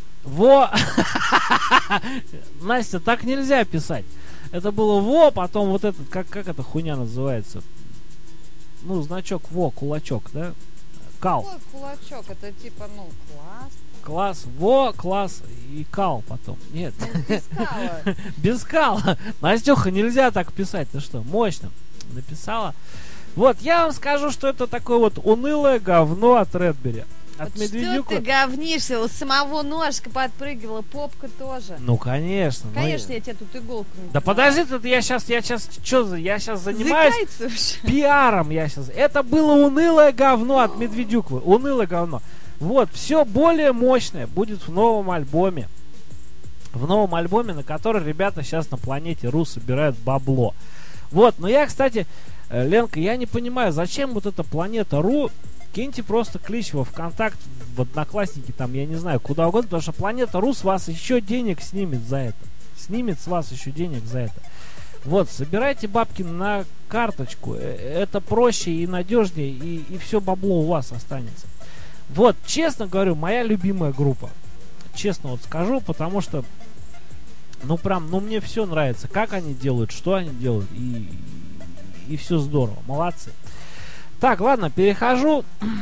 Speaker 2: Настя, так нельзя писать. Это было во, потом вот этот, как эта хуйня называется? Ну, значок во, кулачок, да? Кал.
Speaker 3: Какой кулачок? Это типа, класс.
Speaker 2: Класс во, класс и кал потом. Нет.
Speaker 3: Без кала.
Speaker 2: Без кала. Настюха, нельзя так писать. Ты что, мощно написала? Вот, я вам скажу, что это такое вот унылое говно от Редбери. От
Speaker 3: Вот
Speaker 2: Медведюка.
Speaker 3: что ты говнишься? У самого ножка подпрыгивала, попка тоже.
Speaker 2: Ну, конечно.
Speaker 3: Конечно, я тебе тут иголку не
Speaker 2: Да подожди, я сейчас занимаюсь пиаром. Это было унылое говно от Медведюкова. Унылое говно. Вот, все более мощное будет в новом альбоме. В новом альбоме, на который ребята сейчас на планете Ру собирают бабло. Вот, но я, кстати, Ленка, я не понимаю, зачем вот эта планета Ру. Киньте просто клич во ВКонтакт, в Одноклассники, там, я не знаю, куда угодно, потому что планета Ру с вас еще денег снимет за это. Снимет с вас еще денег за это. Вот, собирайте бабки на карточку. Это проще и надежнее, и все бабло у вас останется. Вот, честно говорю, моя любимая группа. Честно вот скажу, потому что, мне все нравится. Как они делают, что они делают, и все здорово. Молодцы. Так, ладно, перехожу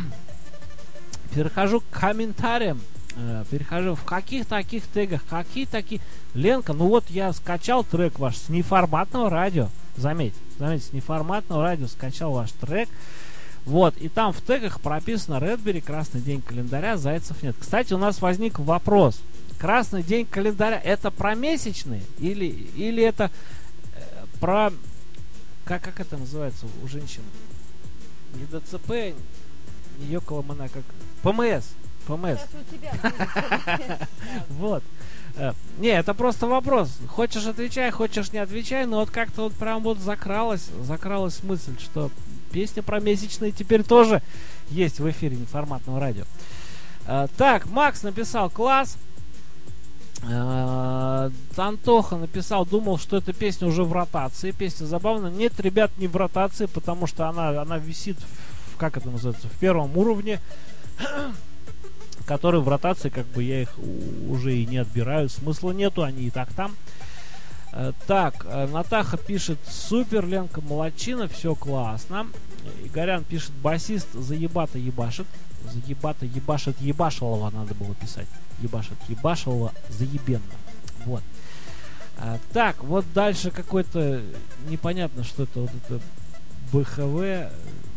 Speaker 2: к комментариям. Перехожу в каких таких тегах, какие такие... Ленка, я скачал трек ваш с неформатного радио. Заметь, с неформатного радио скачал ваш трек. Вот, и там в тегах прописано Редбери, красный день календаря, зайцев нет. Кстати, у нас возник вопрос. Красный день календаря, это про месячные? Или это про... Как это называется у женщин? Не ДЦП, не Йоколомана, как... ПМС. Вот. Не, это просто вопрос. Хочешь отвечай, хочешь не отвечай, но вот как-то вот прям вот закралась мысль, что песня про месячные теперь тоже есть в эфире неформатного радио. Так, Макс написал класс. Антоха написал, думал, что эта песня уже в ротации. Песня забавная. Нет, ребят, не в ротации, потому что она висит в первом уровне, который в ротации, я их уже и не отбираю. Смысла нету, они и так там. Так, Натаха пишет, супер, Ленка, молодчина, все классно. Игорян пишет, басист заебато ебашит. Заебато ебашит, ебашилова надо было писать. Ебашит, ебашилова, заебенно. Вот. Так, вот дальше какой-то непонятно, что это вот это БХВ.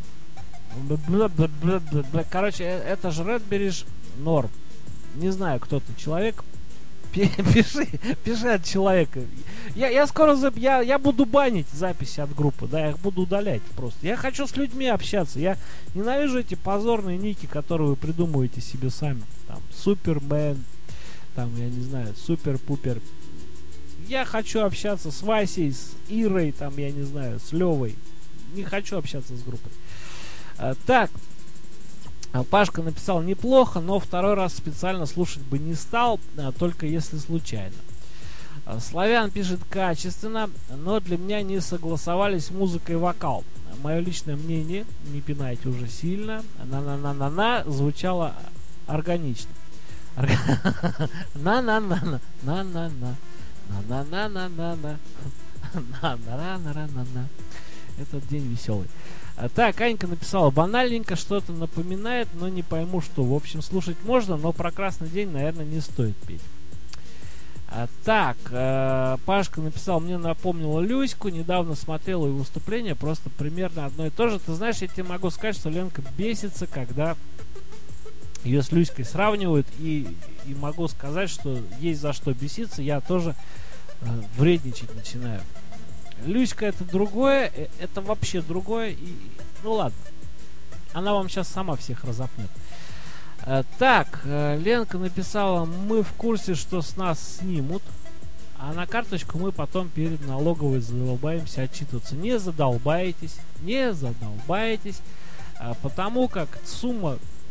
Speaker 2: Короче, это же Редбериш норм. Не знаю, кто ты, человек. Пиши от человека. Я скоро я буду банить записи от группы, да, я их буду удалять просто. Я хочу с людьми общаться. Я ненавижу эти позорные ники, которые вы придумываете себе сами. Там, Супермен, там, я не знаю, Супер-пупер. Я хочу общаться с Васей, с Ирой, там, я не знаю, с Левой. Не хочу общаться с группой. Так. Пашка написал неплохо, но второй раз специально слушать бы не стал, только если случайно. Славян пишет качественно, но для меня не согласовались музыка и вокал. Мое личное мнение, не пинайте уже сильно, на-на-на-на-на звучало органично. На-на-на-на, на-на-на, на-на-на-на-на, на-на-на-на-на. Этот день веселый. Так, Анька написала, банальненько что-то напоминает, но не пойму что. В общем, слушать можно, но про красный день, наверное, не стоит петь. Так, Пашка написал, мне напомнила Люську, недавно смотрела ее выступление, просто примерно одно и то же. Ты знаешь, я тебе могу сказать, что Ленка бесится, когда ее с Люськой сравнивают, и могу сказать, что есть за что беситься, я тоже вредничать начинаю. Люська это другое, это вообще другое. Ну ладно. Она вам сейчас сама всех разопнет. Так, Ленка написала, мы в курсе, что с нас снимут, а на карточку мы потом перед налоговой задолбаемся отчитываться. Не задолбаетесь, потому как сумма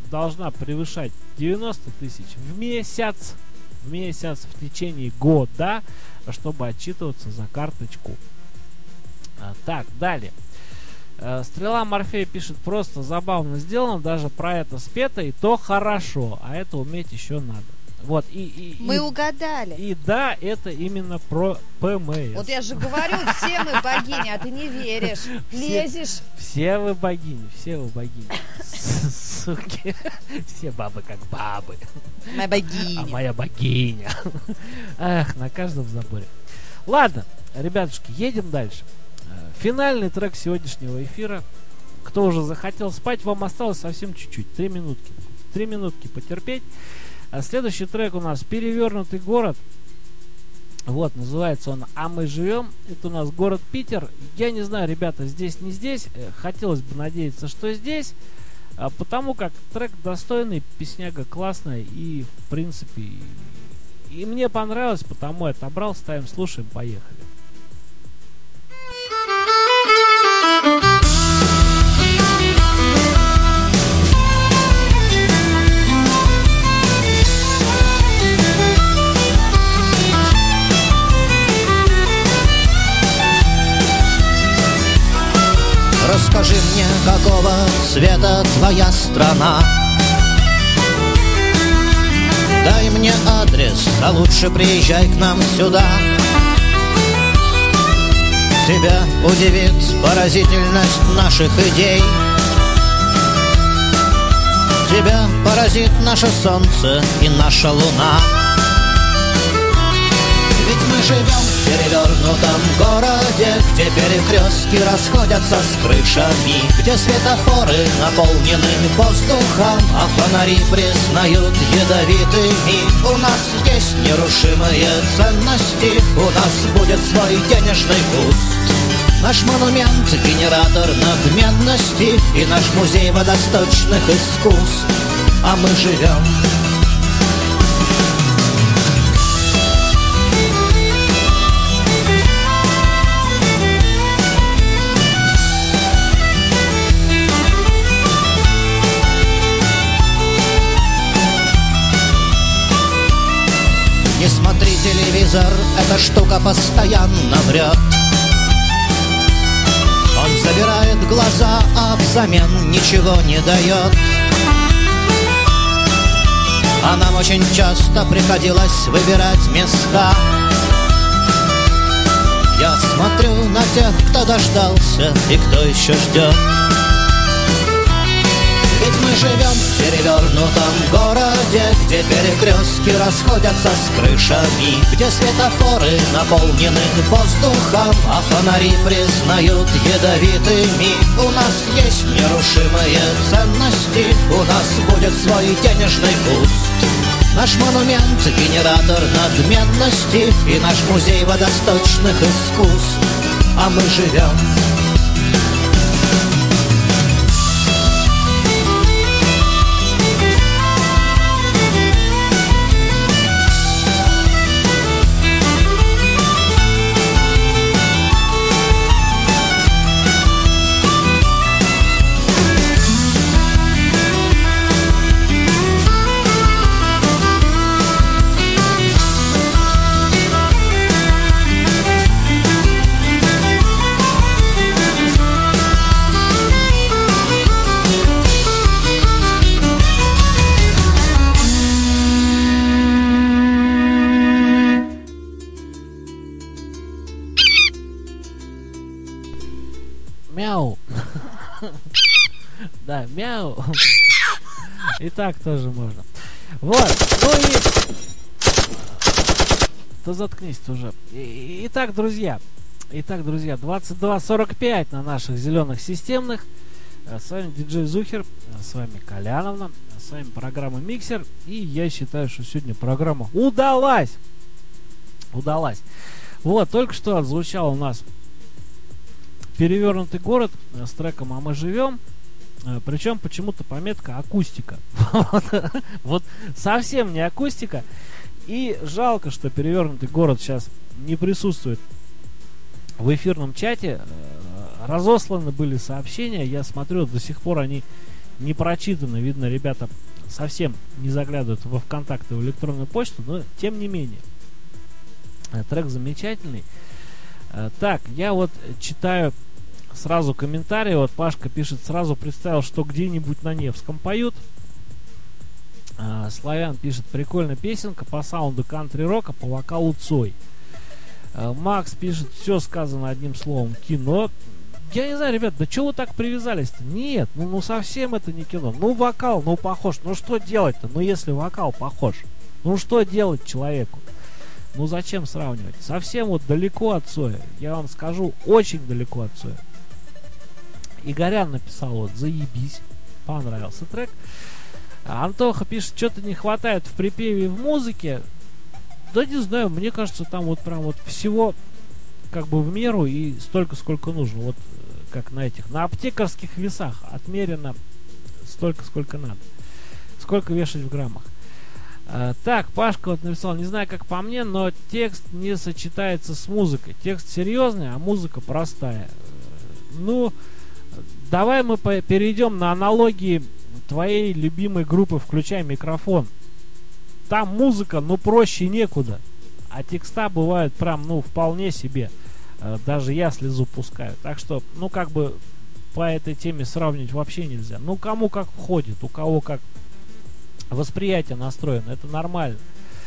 Speaker 2: должна превышать 90 тысяч в месяц в течение года, чтобы отчитываться за карточку. Так, далее. Стрела Морфея пишет: просто забавно сделано, даже про это спето, и то хорошо, а это уметь еще надо. Вот,
Speaker 3: мы угадали.
Speaker 2: И да, это именно про ПМС.
Speaker 3: Вот я же говорю, все мы богини, а ты не веришь. Лезешь.
Speaker 2: Все вы богини, суки. Все бабы как бабы.
Speaker 3: Моя богиня.
Speaker 2: А моя богиня. Эх, на каждом заборе. Ладно, ребятушки, едем дальше. Финальный трек сегодняшнего эфира. Кто уже захотел спать, вам осталось совсем чуть-чуть. 3 минутки. 3 минутки потерпеть. А следующий трек у нас «Перевернутый город». Вот, называется он «А мы живем». Это у нас город Питер. Я не знаю, ребята, здесь, не здесь. Хотелось бы надеяться, что здесь. Потому как трек достойный, песняга классная. И, в принципе, и мне понравилось, потому я отобрал. Ставим, слушаем, поехали.
Speaker 11: Расскажи мне, какого цвета твоя страна? Дай мне адрес, а лучше приезжай к нам сюда. Тебя удивит поразительность наших идей. Тебя поразит наше солнце и наша луна. Ведь мы живем в перевернутом городе, где перекрестки расходятся с крышами, где светофоры наполнены воздухом, а фонари признают ядовитыми. У нас есть нерушимые ценности, у нас будет свой денежный куст. Наш монумент — генератор надменности и наш музей водосточных искусств. А мы живем. Не смотри телевизор, эта штука постоянно врет. Он забирает глаза, а взамен ничего не дает. А нам очень часто приходилось выбирать места. Я смотрю на тех, кто дождался и кто еще ждет. Ведь мы живем в перевернутом городе, где перекрестки расходятся с крышами, где светофоры наполнены воздухом, а фонари признают ядовитыми. У нас есть нерушимые ценности, у нас будет свой денежный куст. Наш монумент — генератор надменности и наш музей водосточных искусств. А мы живем.
Speaker 2: Мяу. Да, мяу. И так тоже можно. Вот. Ну и... Да заткнись ты уже. Итак, друзья. 22:45 на наших зеленых системных. С вами диджей Зухер. С вами Коляновна. С вами программа Миксер. И я считаю, что сегодня программа удалась. Вот, только что отзвучал у нас «Перевернутый город» с треком «А мы живем». Причем почему-то пометка «акустика». Вот совсем не акустика. И жалко, что «Перевернутый город» сейчас не присутствует в эфирном чате. Разосланы были сообщения. Я смотрю, до сих пор они не прочитано. Видно, ребята совсем не заглядывают во ВКонтакте, в электронную почту, но тем не менее. Трек замечательный. Так, я вот читаю сразу комментарии. Вот Пашка пишет: сразу представил, что где-нибудь на Невском поют. Славян пишет: прикольная песенка по саунду кантри-рока, по вокалу Цой. Макс пишет: все сказано одним словом, кино. Я не знаю, ребят, да чего вы так привязались-то? Нет, ну совсем это не кино. Ну вокал, ну похож. Ну что делать-то? Ну если вокал похож, ну что делать человеку? Ну зачем сравнивать? Совсем вот далеко от Цоя. Я вам скажу, очень далеко от Цоя. Игорян написал: вот заебись, понравился трек. Антоха пишет: что-то не хватает в припеве и в музыке. Да не знаю, мне кажется, там вот прям вот всего как бы в меру и столько, сколько нужно. Вот как на этих, на аптекарских весах отмерено столько, сколько надо. Сколько вешать в граммах. Так, Пашка вот написал: не знаю, как по мне, но текст не сочетается с музыкой. Текст серьезный, а музыка простая. Ну, давай мы перейдем на аналогии твоей любимой группы «Включай микрофон». Там музыка, ну, проще некуда. А текста бывают прям, ну, вполне себе. Даже я слезу пускаю. Так что, ну, как бы по этой теме сравнивать вообще нельзя. Ну, кому как входит, у кого как восприятие настроено. Это нормально.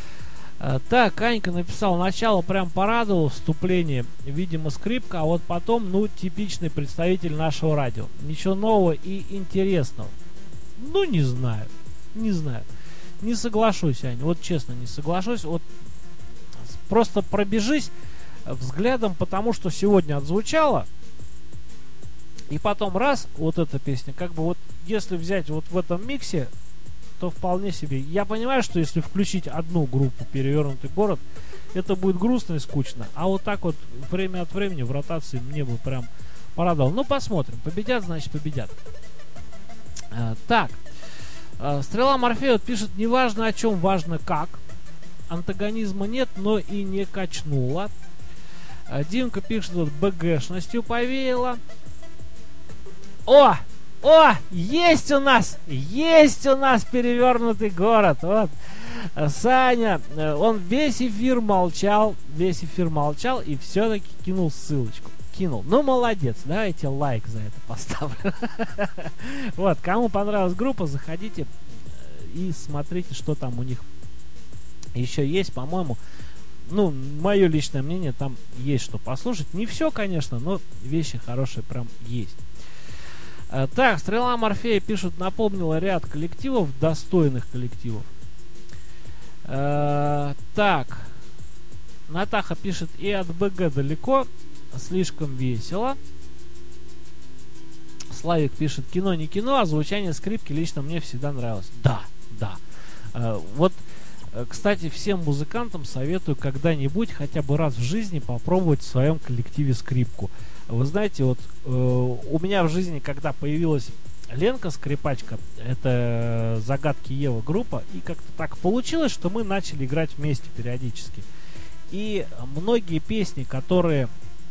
Speaker 2: Так, Анька написал: начало прям порадовало, вступление, видимо, скрипка, а вот потом, ну, типичный представитель нашего радио. Ничего нового и интересного. Ну, не знаю. Не соглашусь, Аня. Вот честно, не соглашусь. Вот просто пробежись взглядом, потому что сегодня отзвучало. И потом раз, вот эта песня, как бы вот, если взять вот в этом миксе, то вполне себе. Я понимаю, что если включить одну группу «Перевернутый город», это будет грустно и скучно. А вот так вот время от времени в ротации мне бы прям порадовал. Ну, посмотрим. Победят, значит, победят. Так. Стрела Морфея вот пишет: неважно о чем, важно как. Антагонизма нет, но и не качнуло. Димка пишет: вот БГшностью повеяло. О, есть у нас перевернутый город. Вот. Саня, он весь эфир молчал и все-таки кинул ссылочку. Ну, молодец, давайте лайк за это поставлю. Вот, кому понравилась группа, заходите и смотрите, что там у них еще есть. По-моему, ну, мое личное мнение, там есть что послушать. Не все, конечно, но вещи хорошие прям есть. Так, Стрела Морфея пишут: напомнила ряд коллективов, достойных коллективов. Так, Натаха пишет: и от БГ далеко, слишком весело. Славик пишет: кино не кино, а звучание скрипки лично мне всегда нравилось. Да. Вот, кстати, всем музыкантам советую когда-нибудь, хотя бы раз в жизни, попробовать в своем коллективе скрипку. Вы знаете, вот у меня в жизни, когда появилась Ленка скрипачка, это «Загадки Ева» группа, и как-то так получилось, что мы начали играть вместе периодически. И многие песни, которые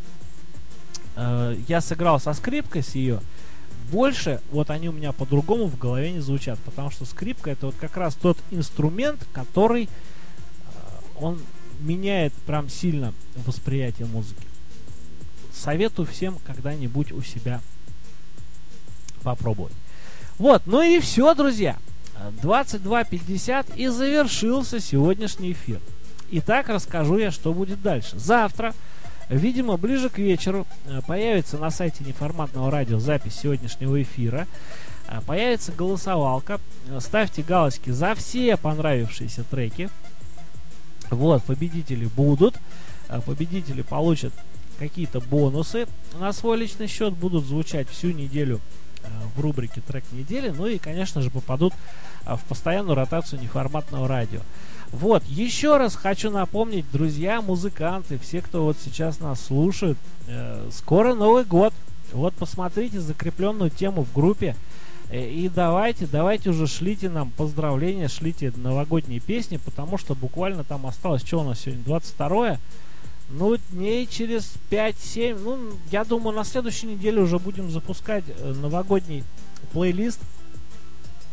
Speaker 2: я сыграл со скрипкой, с ее, больше вот они у меня по-другому в голове не звучат, потому что скрипка — это вот как раз тот инструмент, который он меняет прям сильно восприятие музыки. Советую всем когда-нибудь у себя попробовать. Вот, ну и все, друзья. 22:50 и завершился сегодняшний эфир. Итак, расскажу я, что будет дальше. Завтра, видимо, ближе к вечеру, появится на сайте Неформатного радио запись сегодняшнего эфира. Появится голосовалка. Ставьте галочки за все понравившиеся треки. Вот, победители будут. Победители получат какие-то бонусы на свой личный счет. Будут звучать всю неделю в рубрике «Трек недели». Ну и, конечно же, попадут в постоянную ротацию Неформатного радио. Вот, еще раз хочу напомнить, друзья, музыканты, все, кто вот сейчас нас слушает, скоро Новый год. Вот посмотрите закрепленную тему в группе. И давайте уже шлите нам поздравления, шлите новогодние песни, потому что буквально там осталось, что у нас сегодня, 22-е? Ну, дней через 5-7, ну, я думаю, на следующей неделе уже будем запускать новогодний плейлист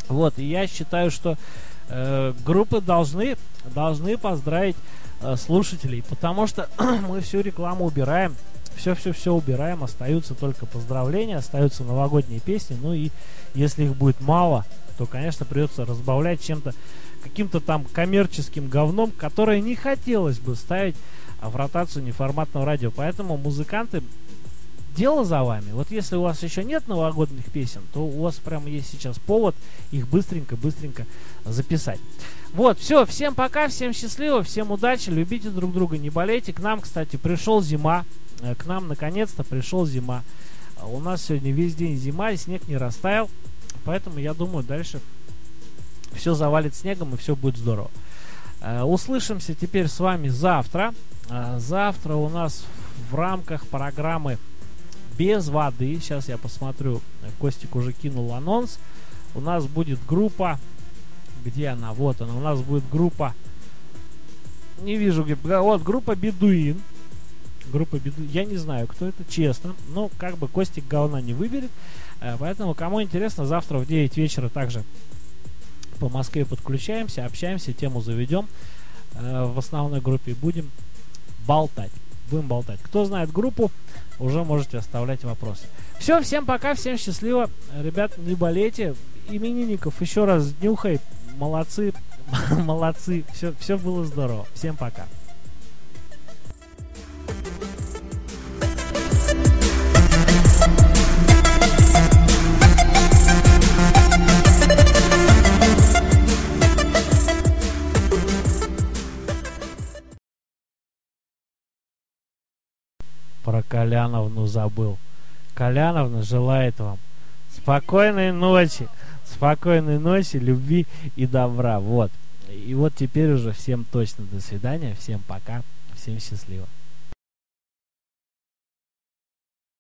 Speaker 2: Вот, и я считаю, что группы должны поздравить слушателей, потому что мы всю рекламу убираем, все убираем, остаются только поздравления, остаются новогодние песни, ну и если их будет мало, то, конечно, придется разбавлять чем-то, каким-то там коммерческим говном, которое не хотелось бы ставить в ротацию неформатного радио. Поэтому, музыканты, дело за вами. Вот если у вас еще нет новогодних песен, то у вас прямо есть сейчас повод их быстренько записать. Вот, все, всем пока, всем счастливо, всем удачи, любите друг друга, не болейте. К нам, кстати, пришел зима. К нам наконец-то пришел зима. У нас сегодня весь день зима, и снег не растаял. Поэтому, я думаю, дальше все завалит снегом, и все будет здорово. Услышимся теперь с вами завтра. Завтра у нас в рамках программы «Без воды», сейчас я посмотрю, Костик уже кинул анонс, у нас будет группа, где она? Вот она, у нас будет группа, не вижу где, вот группа «Бедуин». Группа «Бедуин», я не знаю, кто это, честно, но как бы Костик говна не выберет, поэтому, кому интересно, завтра в 9 вечера также по Москве подключаемся, общаемся, тему заведем в основной группе, будем болтать. Кто знает группу, уже можете оставлять вопросы. Все, всем пока, всем счастливо. Ребят, не болейте. Именинников еще раз днюхай. Молодцы. Молодцы. Все было здорово. Всем пока. Про Коляновну забыл. Коляновна желает вам спокойной ночи, любви и добра. Вот. И вот теперь уже всем точно до свидания, всем пока, всем счастливо.